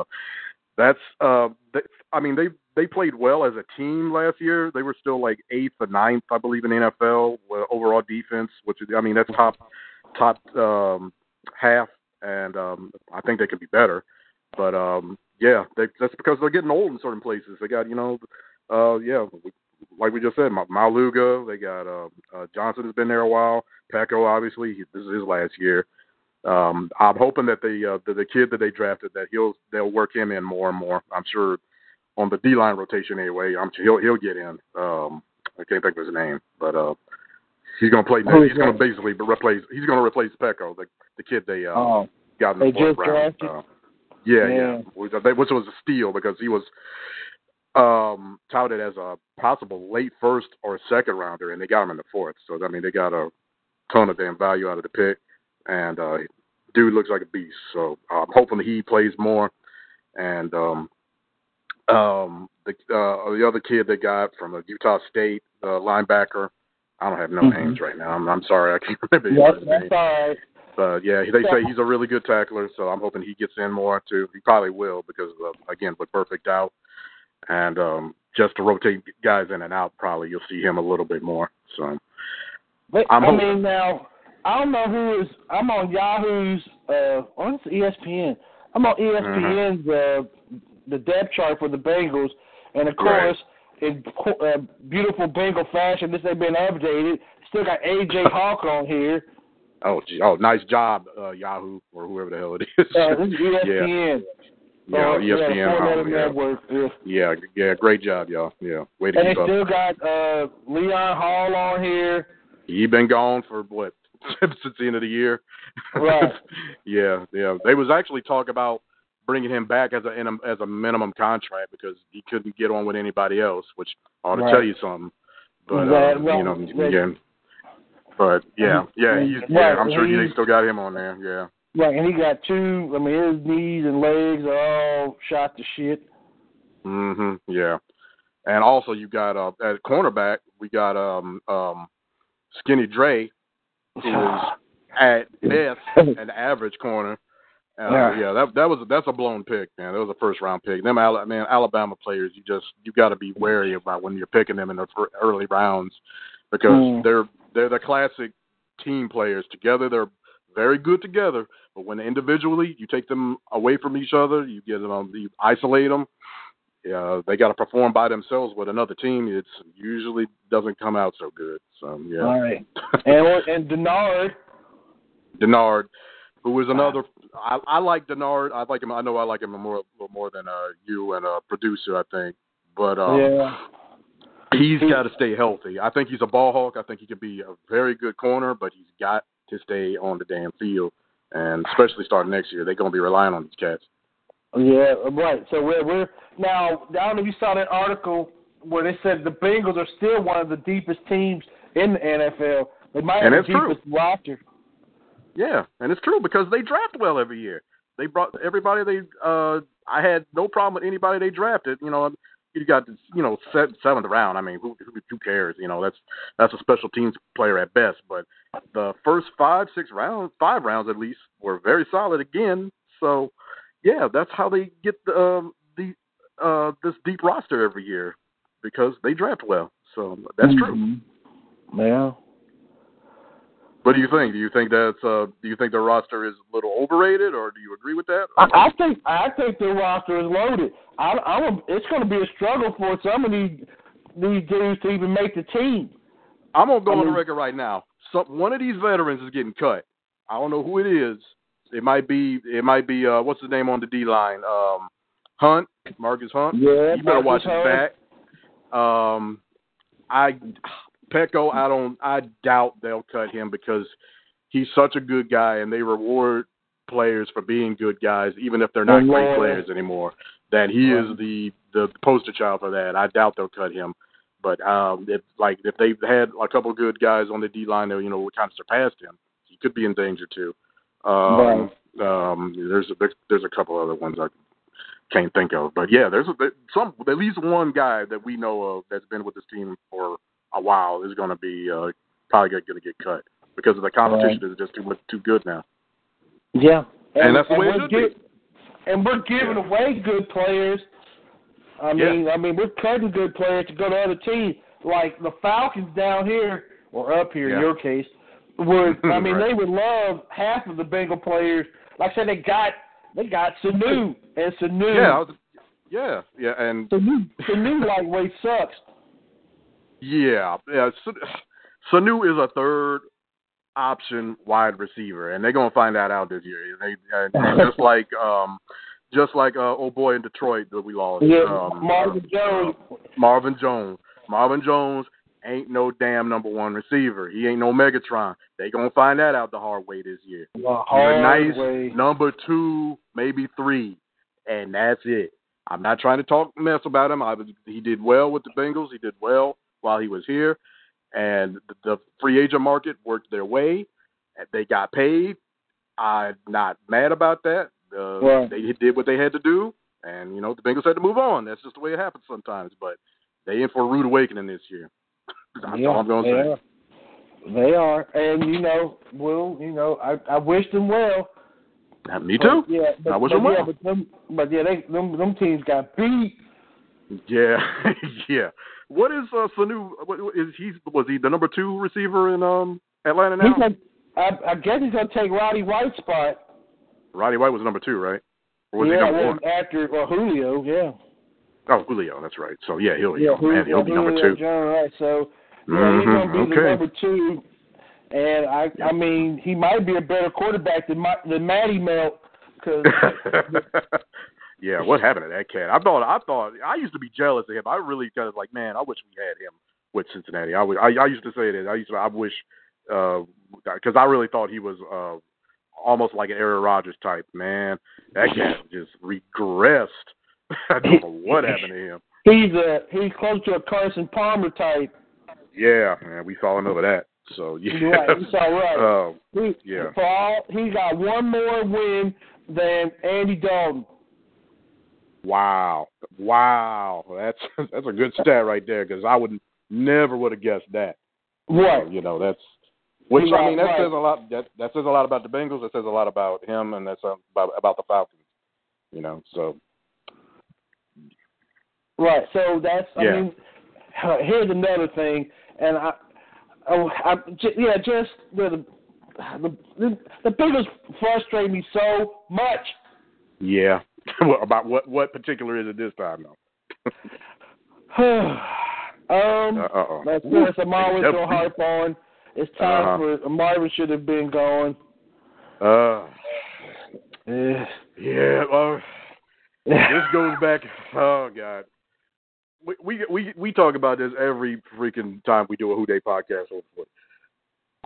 They played well as a team last year. They were still like 8th or 9th, I believe, in the NFL overall defense, which is that's top half. And I think they could be better. But, that's because they're getting old in certain places. They got, like we just said, Maluga. They got Johnson has been there a while. Pecco, obviously, this is his last year. I'm hoping that the kid that they drafted, that they'll work him in more and more. I'm sure on the D-line rotation anyway. I'm sure he'll get in. I can't think of his name, but he's going to play. He's going to basically replace. He's going to replace Pecco, the kid they got in the fourth round. Which was a steal because he was touted as a possible late first or second rounder, and they got him in the fourth. So they got a ton of damn value out of the pick, and dude looks like a beast. So I'm hoping that he plays more. And the other kid they got from Utah State, linebacker. I don't have no names right now. I'm sorry, I can't remember his name. That's all right. But they say he's a really good tackler, so I'm hoping he gets in more too. He probably will because again with Burfict out, and just to rotate guys in and out, probably you'll see him a little bit more. So now I don't know who is. I'm on Yahoo's. What's ESPN? I'm on ESPN's the depth chart for the Bengals, and of course, in beautiful Bengal fashion, this ain't been updated. Still got AJ Hawk on here. Oh, nice job, Yahoo or whoever the hell it is. This is ESPN. ESPN. Yeah, great job, y'all. Yeah, way to keep up. And they still got Leon Hall on here. He been gone for what since the end of the year. Right. Yeah. They was actually talk about bringing him back as a minimum contract because he couldn't get on with anybody else, which ought to tell you something. But But I'm sure they still got him on there. Yeah. Right, and he got two. I mean, his knees and legs are all shot to shit. Yeah, and also you got at cornerback we got Skinny Dre, who is at best an average corner. That's a blown pick, man. That was a first round pick. Them Alabama players, you got to be wary about when you're picking them in the early rounds because they're the classic team players. Together, they're very good together. But when individually you take them away from each other, you isolate them. They got to perform by themselves with another team. It usually doesn't come out so good. So yeah. All right. And Denard, who is another. I like Denard. I like him. I know I like him a little more than you and a producer, I think. But he's got to stay healthy. I think he's a ball hawk. I think he can be a very good corner, but he's got to stay on the damn field, and especially starting next year, they're going to be relying on these cats. Yeah, right. So we're now. I don't know if you saw that article where they said the Bengals are still one of the deepest teams in the NFL. They might have the deepest roster. Yeah, and it's true because they draft well every year. They brought everybody I had no problem with anybody they drafted. You know, you got seventh round. I mean, who cares? You know, that's a special teams player at best. But the first 5 rounds at least were very solid again. So yeah, that's how they get this deep roster every year because they draft well. So that's true. Yeah. What do you think? Do you think their roster is a little overrated, or do you agree with that? I think their roster is loaded. It's going to be a struggle for some of these dudes to even make the team. I'm gonna go on the record right now. One of these veterans is getting cut. I don't know who it is. It might be what's his name on the D line? Hunt, Marcus Hunt. Yeah, you better watch his back. Pecco, I doubt they'll cut him because he's such a good guy, and they reward players for being good guys, even if they're not great players anymore. That he is the poster child for that. I doubt they'll cut him. But if they've had a couple of good guys on the D line, that would kind of surpassed him, he could be in danger too. There's a couple other ones I can't think of, but yeah, there's at least one guy that we know of that's been with this team for a while is going to be probably going to get cut because of the competition is just too good now. Yeah, and that's the way it should be. And we're giving away good players. I mean, we're cutting good players to go to other teams. Like the Falcons down here, or up here in your case, would they would love half of the Bengal players. Like I said, they got Sanu and Sanu. Yeah, and Sanu lightweight sucks. Yeah. Sanu is a third option wide receiver, and they're gonna find that out this year. Just like old boy in Detroit that we lost. Yeah, Marvin Jones. Marvin Jones ain't no damn number one receiver. He ain't no Megatron. They gonna find that out the hard way this year. He's a nice number 2, maybe 3, and that's it. I'm not trying to talk mess about him. He did well with the Bengals. He did well while he was here, and the free agent market worked their way. They got paid. I'm not mad about that. They did what they had to do, and the Bengals had to move on. That's just the way it happens sometimes. But they in for a rude awakening this year. That's all I'm going to say. They are, and I wish them well. Me too. I wish them well. Them teams got beat. Yeah, yeah. What is Sanu? Was he the number 2 receiver in Atlanta now? I guess he's gonna take Roddy White's spot. Roddy White was number 2, right? Or was he number 1? After Julio, yeah. Oh, Julio, that's right. So he'll be number 2. John, right. So he's gonna be the number 2, and I mean he might be a better quarterback than Matty Melt. Cause yeah, what happened to that cat? I thought I used to be jealous of him. I really kind of like, man, I wish we had him with Cincinnati. I used to say that. I wish because I really thought he was almost like an Aaron Rodgers type. Man, that cat just regressed. I don't know what happened to him. He's close to a Carson Palmer type. Yeah, man, we saw enough of that. So yeah, right. You saw right. He got one more win than Andy Dalton. Wow, that's a good stat right there because I never would have guessed that. Right. That's which I mean that says a lot. That says a lot about the Bengals. That says a lot about him, and that's about the Falcons. So. Right. So that's. I mean, here's another thing, and just the Bengals frustrate me so much. Yeah. About what particular is it this time though? That's this I'm always gonna harp on. It's time for Marvin should have been gone. This goes back. Oh God, we talk about this every freaking time we do a Who Dey podcast.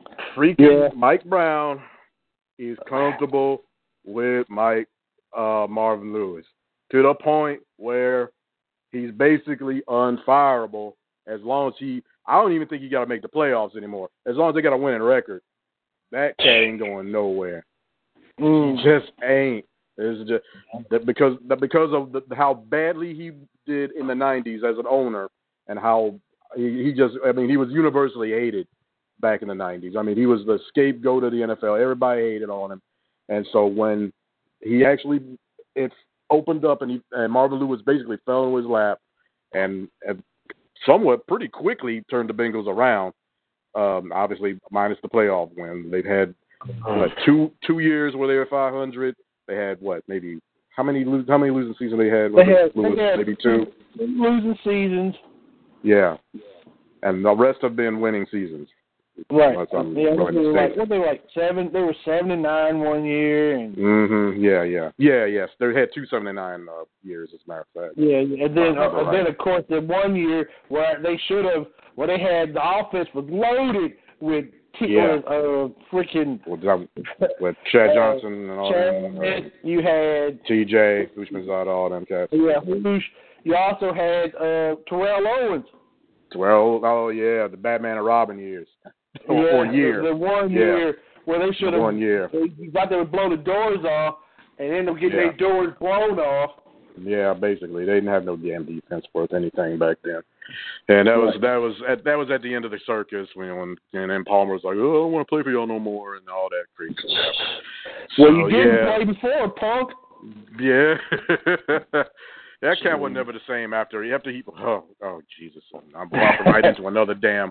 Mike Brown is comfortable with Marvin Lewis to the point where he's basically unfireable as long as I don't even think he got to make the playoffs anymore. As long as they got a winning record, that cat ain't going nowhere. He just ain't. It's just because of how badly he did in the 90s as an owner and how he was universally hated back in the 90s. I mean, he was the scapegoat of the NFL. Everybody hated on him. And so when it opened up and Marvin Lewis basically fell into his lap and somewhat pretty quickly turned the Bengals around, obviously minus the playoff win. They've had 2 years where they were 500. They had how many losing seasons they had? They had maybe 2 losing seasons. Yeah, and the rest have been winning seasons. Right. They were 7. They were 7-9 one year. And Yes. They had 2 7-9 years, as a matter of fact. Yeah, and then of course the 1 year where they should have, they had the offense was loaded with freaking with Chad Johnson and all that. You had TJ Hushmanzada, all them cats. Yeah, you also had Terrell Owens. The Batman and Robin years. Or year. The 1 year where they should have. 1 year. They thought they would blow the doors off and end up getting their doors blown off. Yeah, basically, they didn't have no damn defense worth anything back then. And that was at the end of the circus and then Palmer was like, "Oh, I don't want to play for y'all no more," and all that crazy stuff. Well, you didn't play before, punk. Yeah. That cat was never the same after he Jesus! I'm bumping right into another damn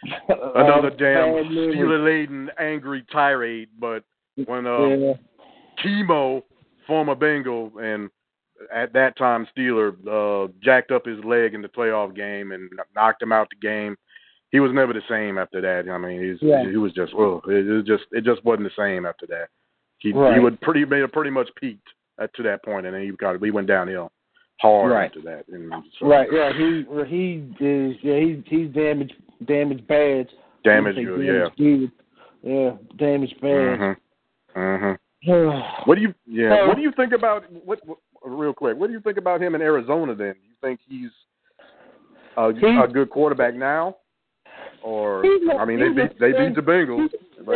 Steeler-laden angry tirade. But when Chemo, former Bengal, and at that time Steeler, jacked up his leg in the playoff game and knocked him out the game, he was never the same after that. I mean, he was just it just wasn't the same after that. He would pretty much peaked to that point, and then he went downhill hard after that. And so, he's damaged bad. Damaged good, yeah, damaged bad. What do you think about real quick? What do you think about him in Arizona? Then you think he's a good quarterback now, or they beat the Bengals.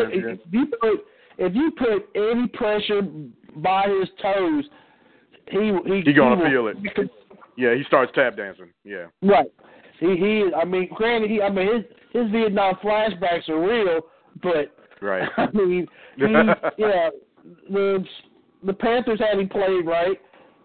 If you put any pressure by his toes, he gonna feel it. He starts tap dancing. Yeah. Right. Granted, his Vietnam flashbacks are real, but right. I mean, the Panthers had him played right.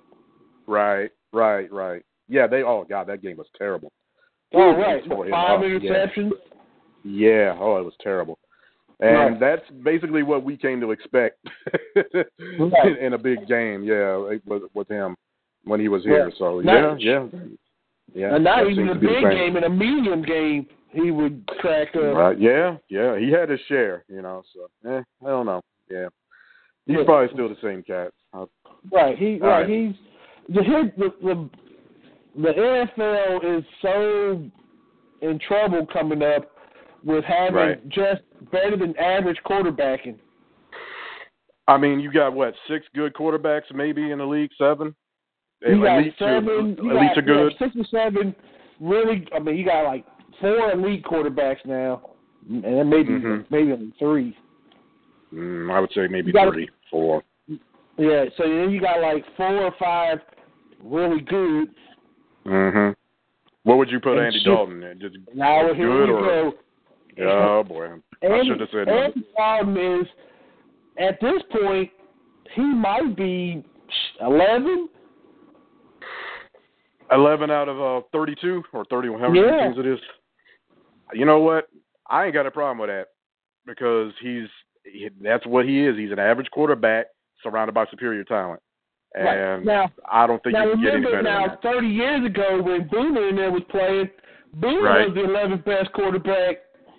Right. Yeah, that game was terrible. Oh, right. 5 interceptions. Yeah. Oh, it was terrible. And that's basically what we came to expect in a big game. Yeah, with him when he was here. So yeah. And not even a big game, in a medium game, he would crack up. Right. Yeah. He had his share, So I don't know. Yeah, he's probably still the same cat. He's the NFL is so in trouble coming up with having just better than average quarterbacking. I mean, you got 6 good quarterbacks maybe in the league, 7. Elite are good. 6 or 7 really. I mean, you got 4 elite quarterbacks now, and then maybe only 3. I would say maybe 3, 4. Yeah, so then you got 4 or 5 really good. What would you put Andy Dalton in? Just now here we go. Oh boy, I should have said that. Andy Dalton is at this point he might be 11. 11 out of 32 or 31, however many games it is. You know what? I ain't got a problem with that because that's what he is. He's an average quarterback surrounded by superior talent. And I don't think you can get any better than that. 30 years ago when Boomer in there was playing, Boomer was the 11th best quarterback.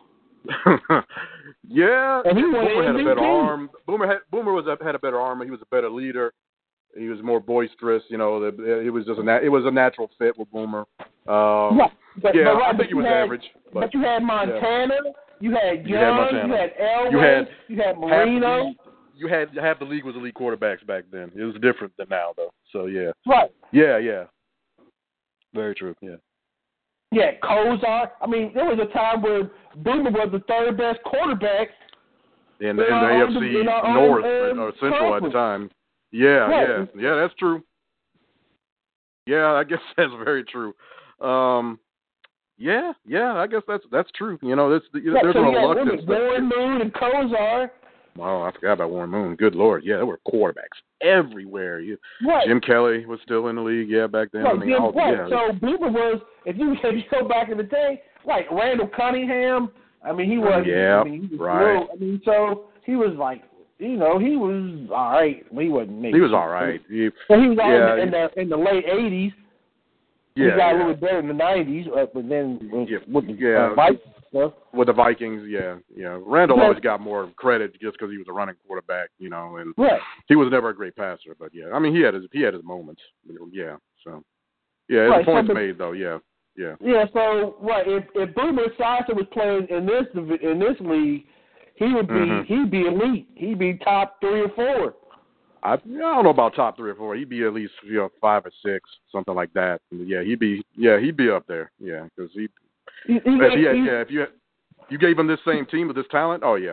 Yeah, and Boomer had a better arm. Boomer had a better arm. He was a better leader. He was more boisterous. It was just it was a natural fit with Boomer. I think he was average. But you had Montana. You had Young, you had Elway, you had Marino. You had half the league was elite quarterbacks back then. It was different than now, though. So, yeah. Right. Yeah. Very true, yeah. Yeah, Kozar. I mean, there was a time where Boomer was the third best quarterback in the AFC North or Central conference. at the time. Yeah, right. yeah, that's true. Yeah, I guess that's very true. Yeah, I guess that's true. You know, there's a reluctance. Warren Moon and Kozar. Oh, I forgot about Warren Moon. Good Lord, yeah, there were quarterbacks everywhere. Right. Jim Kelly was still in the league, back then. Right, I mean, So Boomer was, if you go back in the day, like Randall Cunningham. I mean, he was. Yeah, I mean, he was right. Low. I mean, so he was like, he was all right. He wasn't. He was all right. He was in the late '80s. He got a little bit better in the '90s, but then with the Vikings stuff. With the Vikings, yeah. Randall always got more credit just because he was a running quarterback, and he was never a great passer. But I mean, he had his moments. Yeah, so the point's made though. Yeah. Yeah. So if Boomer Esiason was playing in this league, he would be he'd be elite. He'd be top 3 or 4. I don't know about top 3 or 4. He'd be at least 5 or 6, something like that. He'd be up there. Yeah, because if you gave him this same team with this talent, he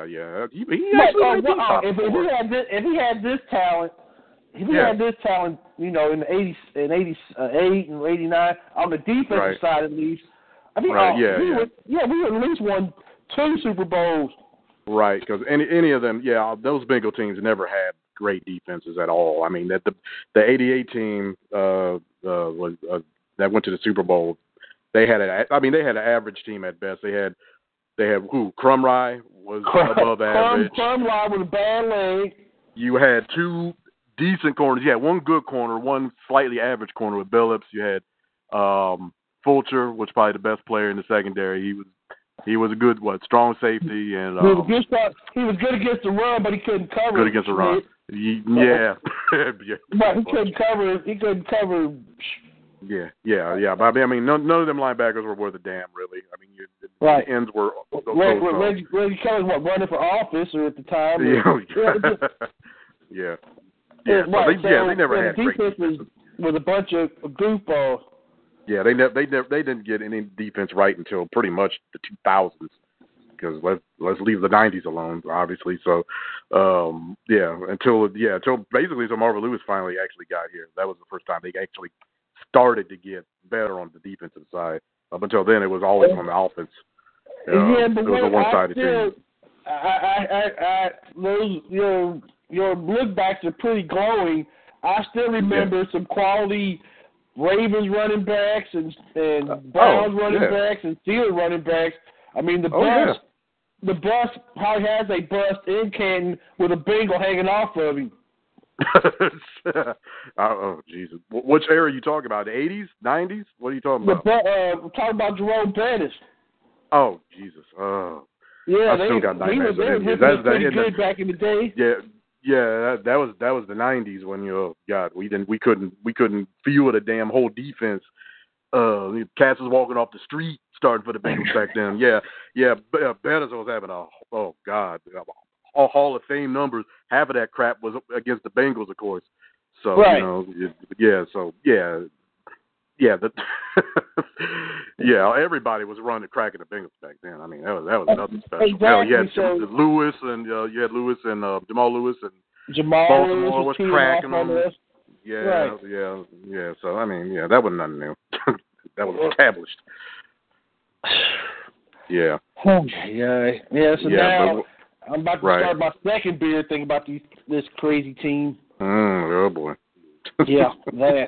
if he had this talent, had this talent, in the 80s, in 88 and 89 on the defensive side at least. I mean, we would at least won 2 Super Bowls. Right, because any of them, those Bengal teams never had great defenses at all. I mean, the '88 team was that went to the Super Bowl. They had an average team at best. They had who? Crumry was above average. Crumry with a bad leg. You had 2 decent corners. You had 1 good corner, 1 slightly average corner with Billups. You had Fulcher, was probably the best player in the secondary. He was a good strong safety, and he was good against the run, but he couldn't cover. Good against the run. Yeah. But he couldn't cover. He couldn't cover. Yeah. But I mean, none of them linebackers were worth a damn, really. I mean, the ends were. Reggie Kelly was running for office or at the time. Yeah. They never had great defense. Was a bunch of goofballs. Yeah, they didn't get any defense right until pretty much the 2000s. Because let's leave the 90s alone, obviously. So, until basically Marvin Lewis finally actually got here. That was the first time they actually started to get better on the defensive side. Up until then, it was always on the offense. But it was a one-sided team. Those your look backs are pretty glowing. I still remember some quality Ravens running backs and Browns running backs and Steelers running backs. I mean, the bus probably has a bust in Canton with a Bengal hanging off of him. Oh, Jesus. Which era are you talking about? The 80s? 90s? What are you talking about? We're talking about Jerome Bettis. Oh, Jesus. Oh. Yeah, I still got nightmares. They were pretty good back in the day. Yeah, that was the 90s when we couldn't fuel the damn whole defense. Cats was walking off the street starting for the Bengals back then. Bettis was having a Hall of Fame numbers. Half of that crap was against the Bengals, of course. So everybody was running the crack at the Bengals back then. I mean, that was nothing special. Exactly. You had Lewis and you had Lewis and Jamal Lewis and Baltimore was cracking them. Yeah. So I mean, that wasn't nothing new. That was established. Yeah. So now I'm about to start my second beer thinking about this crazy team. Oh boy. Yeah, that.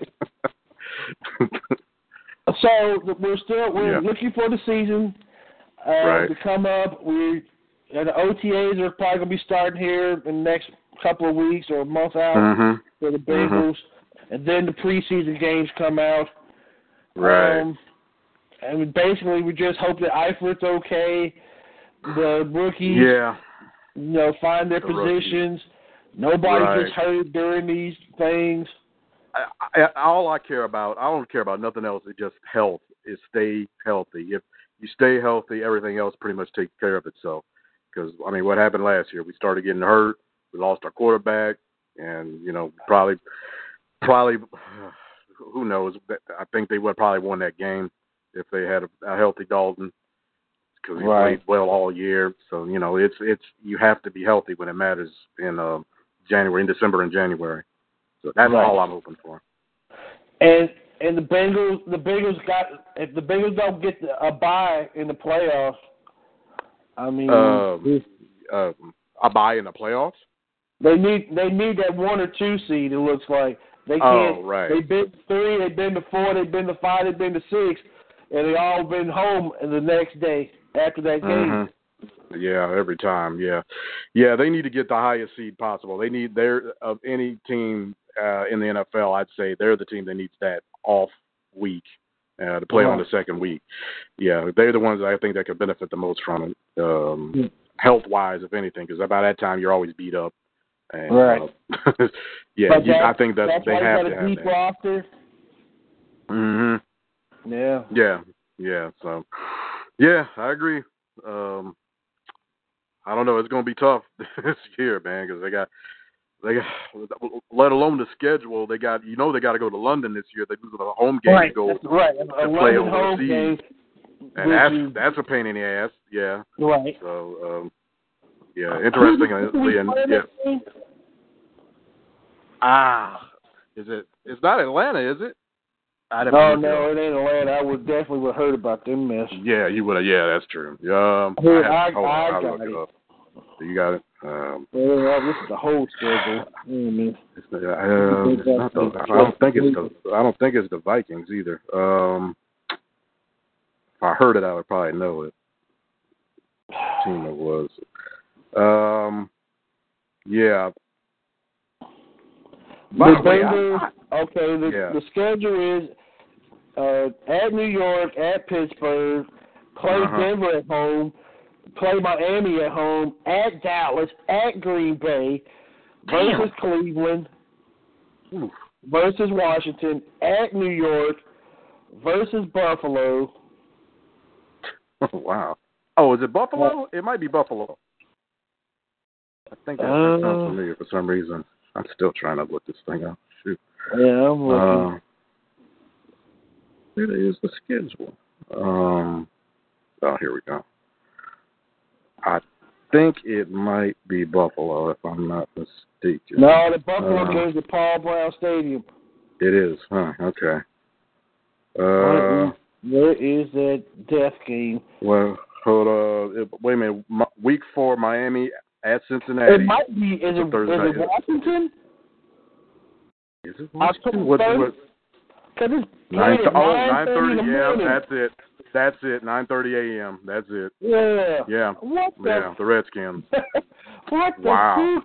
So we're looking for the season to come up. The OTAs are probably going to be starting here in the next couple of weeks or a month out for the Bengals, and then the preseason games come out. Right. And basically, we just hope that Eifert's okay. The rookies, find their positions. Nobody gets hurt during these things. All I care about, I don't care about nothing else. It's just health. Is stay healthy. If you stay healthy, everything else pretty much takes care of itself. Because, I mean, what happened last year? We started getting hurt. We lost our quarterback. And, probably, who knows? I think they would probably won that game if they had a healthy Dalton, because he played well all year. So, it's you have to be healthy when it matters in December and January. So that's all I'm hoping for. And the Bengals if the Bengals don't get a bye in the playoffs, I mean, a bye in the playoffs. They need that 1 or 2 seed. It looks like they can't. Oh, right. They've been to 3, they've been to 4, they've been to 5, they've been to 6, and they all been home the next day after that game. Mm-hmm. Yeah, every time. Yeah. They need to get the highest seed possible. They need of any team in the NFL. I'd say they're the team that needs that off week to play on the second week. Yeah, they're the ones that I think that could benefit the most from it, health-wise, if anything, because by that time you're always beat up. And, I think that they have to have deep roster. Mm-hmm. Yeah. So, I agree. I don't know. It's going to be tough this year, man, because they got, let alone the schedule. They got to go to London this year. They lose a home game to go to play overseas, and that's a pain in the ass. Yeah. Right. So, interestingly, it's not Atlanta, is it? No, it ain't Atlanta. I would definitely have heard about them mess. Yeah, you would have. Yeah, that's true. I got it. You got it. This is the whole schedule. I don't think it's the Vikings either. If I heard it, I would probably know it. Team it was. Yeah. The schedule is at New York, at Pittsburgh, play Denver at home, play Miami at home, at Dallas, at Green Bay, versus Cleveland, versus Washington, at New York, versus Buffalo. Wow. Oh, is it Buffalo? It might be Buffalo. I think that sounds familiar for some reason. I'm still trying to look this thing up. Shoot. Yeah, I'm looking. Where is the schedule? Here we go. I think it might be Buffalo, if I'm not mistaken. No, the Buffalo game's at Paul Brown Stadium. It is, huh? Okay. Where is that death game? Well, hold on. Wait a minute. Week 4, Miami at Cincinnati. It might be. Is it Washington? Is it Washington? What? 9:30. Yeah, that's it. 9:30 a.m. That's it. Yeah. What the Redskins. What the? Wow.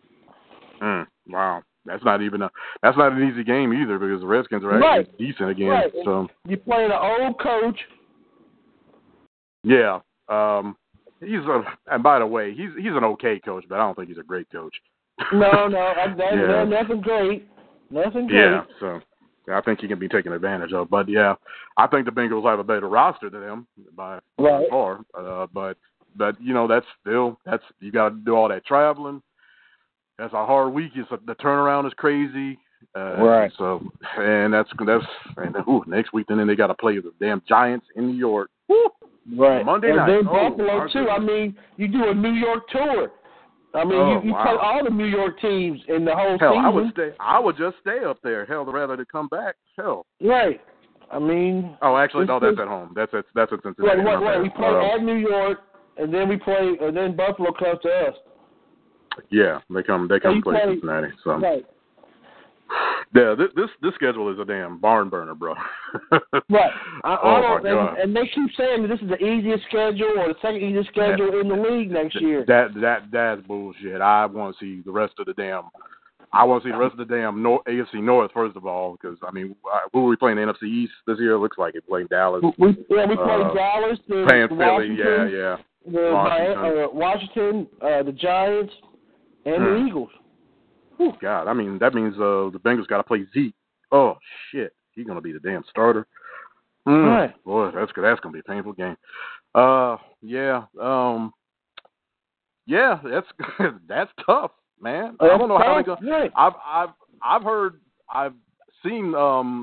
Wow. That's not an easy game either, because the Redskins are actually decent again. Right. So you play an old coach. Yeah. And by the way, he's an okay coach, but I don't think he's a great coach. No, nothing great. Nothing great. Yeah, so I think he can be taken advantage of. But yeah, I think the Bengals have a better roster than him by far. But that's you got to do all that traveling. That's a hard week. The turnaround is crazy. So next week then they got to play the damn Giants in New York. Woo! Right. Monday night. And then Buffalo too. I mean, you do a New York tour. I mean, you play all the New York teams in the whole season. I would just stay up there. Hell, rather than come back. Hell. Right. I mean. Oh, actually, no. That's at home. That's at Cincinnati. Right. We play at New York, and then Buffalo comes to us. Yeah, they come play Cincinnati. So. Right. Yeah, this schedule is a damn barn burner, bro. Right. My God. And they keep saying that this is the easiest schedule or the second easiest schedule in the league next year. That's bullshit. I want to see the rest of the damn AFC North first of all, because I mean, who are we playing? The NFC East this year? It looks like it's playing Dallas. We played Dallas. Playing Philly. Yeah. Washington, the Giants, and the Eagles. Oh, God, I mean, that means the Bengals got to play Zeke. Oh, shit. He's going to be the damn starter. Right. Boy, that's gonna be a painful game. Yeah. Yeah, that's that's tough, man. I don't know how they go. Right. I've seen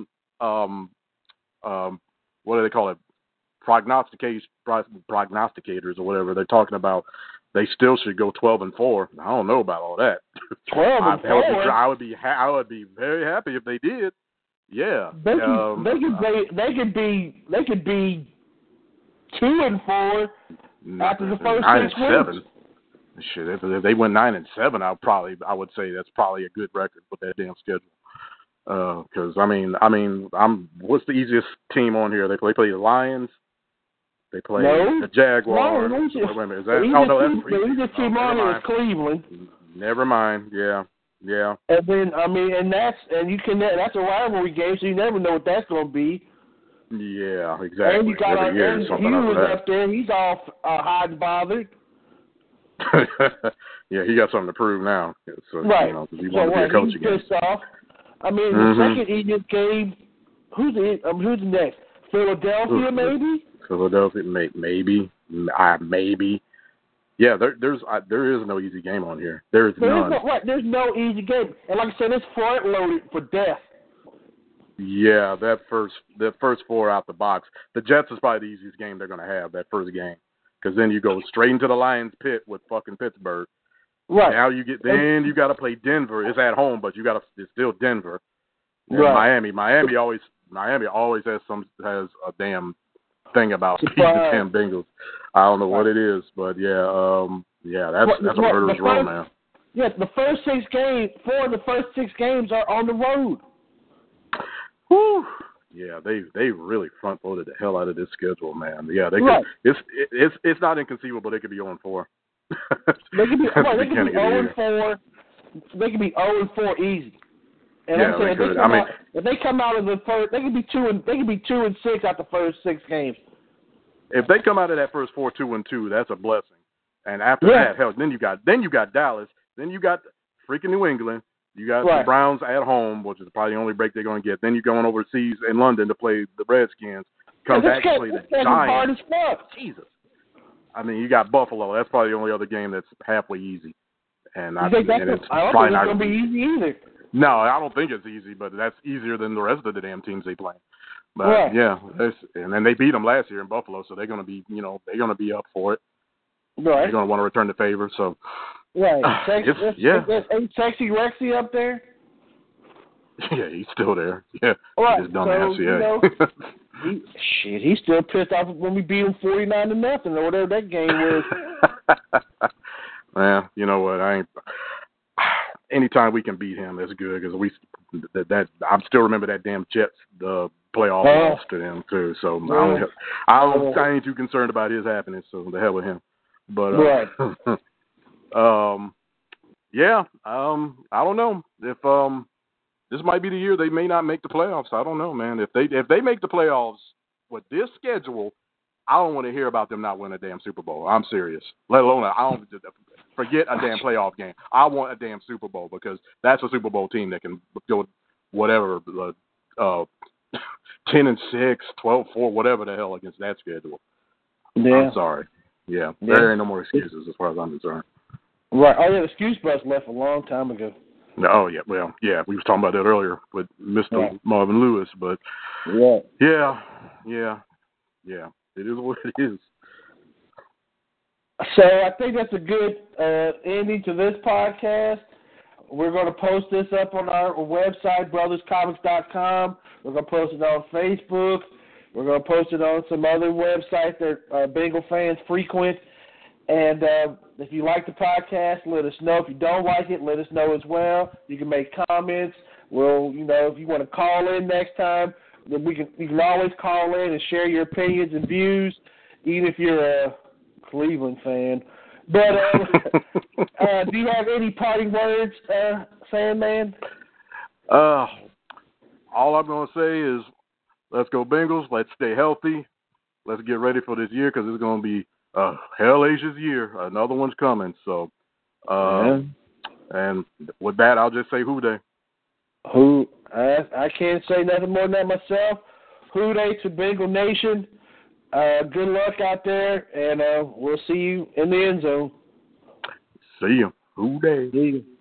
what do they call it? Prognosticators or whatever. They're talking about they still should go 12-4. I don't know about all that. 12-4. I would be very happy if they did. Yeah. They could be 2-4 after the first 6 weeks. Shit, if they went 9-7, I would say that's probably a good record with that damn schedule. Because what's the easiest team on here? They play the Lions. They play the Jaguars. No, wait a minute, is that? Oh no, that's the easiest team on here is Cleveland. Never mind. Yeah. And then that's a rivalry game, so you never know what that's going to be. Yeah, exactly. And you got every year, something Hughes like that. up there. He's all hot and bothered. Yeah, he got something to prove now. So, right. He wants to be a coach again. He's pissed off. The second easiest game. Who's the next? Philadelphia, maybe. Philadelphia, maybe. Maybe. Yeah, there is no easy game on here. There's none. There's no easy game, and like I said, it's front loaded for death. Yeah, that first 4 out the box. The Jets is probably the easiest game they're going to have, that first game, because then you go straight into the Lions pit with fucking Pittsburgh. Right. Now you got to play Denver. It's at home, but it's still Denver. And right. Miami always has a damn thing about beating the damn Bengals. I don't know what it is, but that's a murderous row, man. Yes, the first 6 games, 4 of the first 6 games are on the road. Whew. Yeah, they really front loaded the hell out of this schedule, man. Yeah, they right. could. It's not inconceivable they could be 0-4. They could be 0-4. They could be 0-4 easy. And yeah, they could. If they come out of the first, they could be 2-6 out the first 6 games. If they come out of that first 4 2-2, that's a blessing. And after that, hell, then you got Dallas, then you got freaking New England, you got the Browns at home, which is probably the only break they're going to get. Then you're going overseas in London to play the Redskins. Come back to play the Giants. Jesus. You got Buffalo. That's probably the only other game that's halfway easy. And I don't think it's going to be easy either. No, I don't think it's easy, but that's easier than the rest of the damn teams they play. But and then they beat them last year in Buffalo, so they're going to be, they're going to be up for it. Right. They're going to want to return the favor. So. Right. Ain't Sexy Rexy up there? Yeah, he's still there. Yeah. Right. His dumbass, he's still pissed off when we beat him 49-0 or whatever that game was. Well, you know what? Anytime we can beat him, that's good because I still remember that damn Jets playoff loss to them too. So I ain't too concerned about his happiness. So the hell with him. But I don't know if this might be the year they may not make the playoffs. I don't know, man. If they make the playoffs with this schedule, I don't want to hear about them not winning a damn Super Bowl. I'm serious. Let alone forget a damn playoff game. I want a damn Super Bowl because that's a Super Bowl team that can go whatever 10-6, 12-4, whatever the hell against that schedule. Yeah. I'm sorry. Yeah, there ain't no more excuses as far as I'm concerned. Right. Oh, yeah, the excuse bus left a long time ago. Oh, yeah. Well, yeah, we was talking about that earlier with Mr. Marvin Lewis, but yeah, it is what it is. So I think that's a good ending to this podcast. We're going to post this up on our website, brotherscomics.com. We're going to post it on Facebook. We're going to post it on some other websites that Bengal fans frequent. And if you like the podcast, let us know. If you don't like it, let us know as well. You can make comments. Well, if you want to call in next time, then you can always call in and share your opinions and views, even if you're a Cleveland fan. But do you have any parting words, Sandman? All I'm going to say is let's go Bengals. Let's stay healthy. Let's get ready for this year because it's going to be hellacious year. Another one's coming. So, and with that, I'll just say who they. Who? I can't say nothing more than that myself. Who Dey to Bengal Nation. Good luck out there, and we'll see you in the end zone. See you. Who Dey. See you.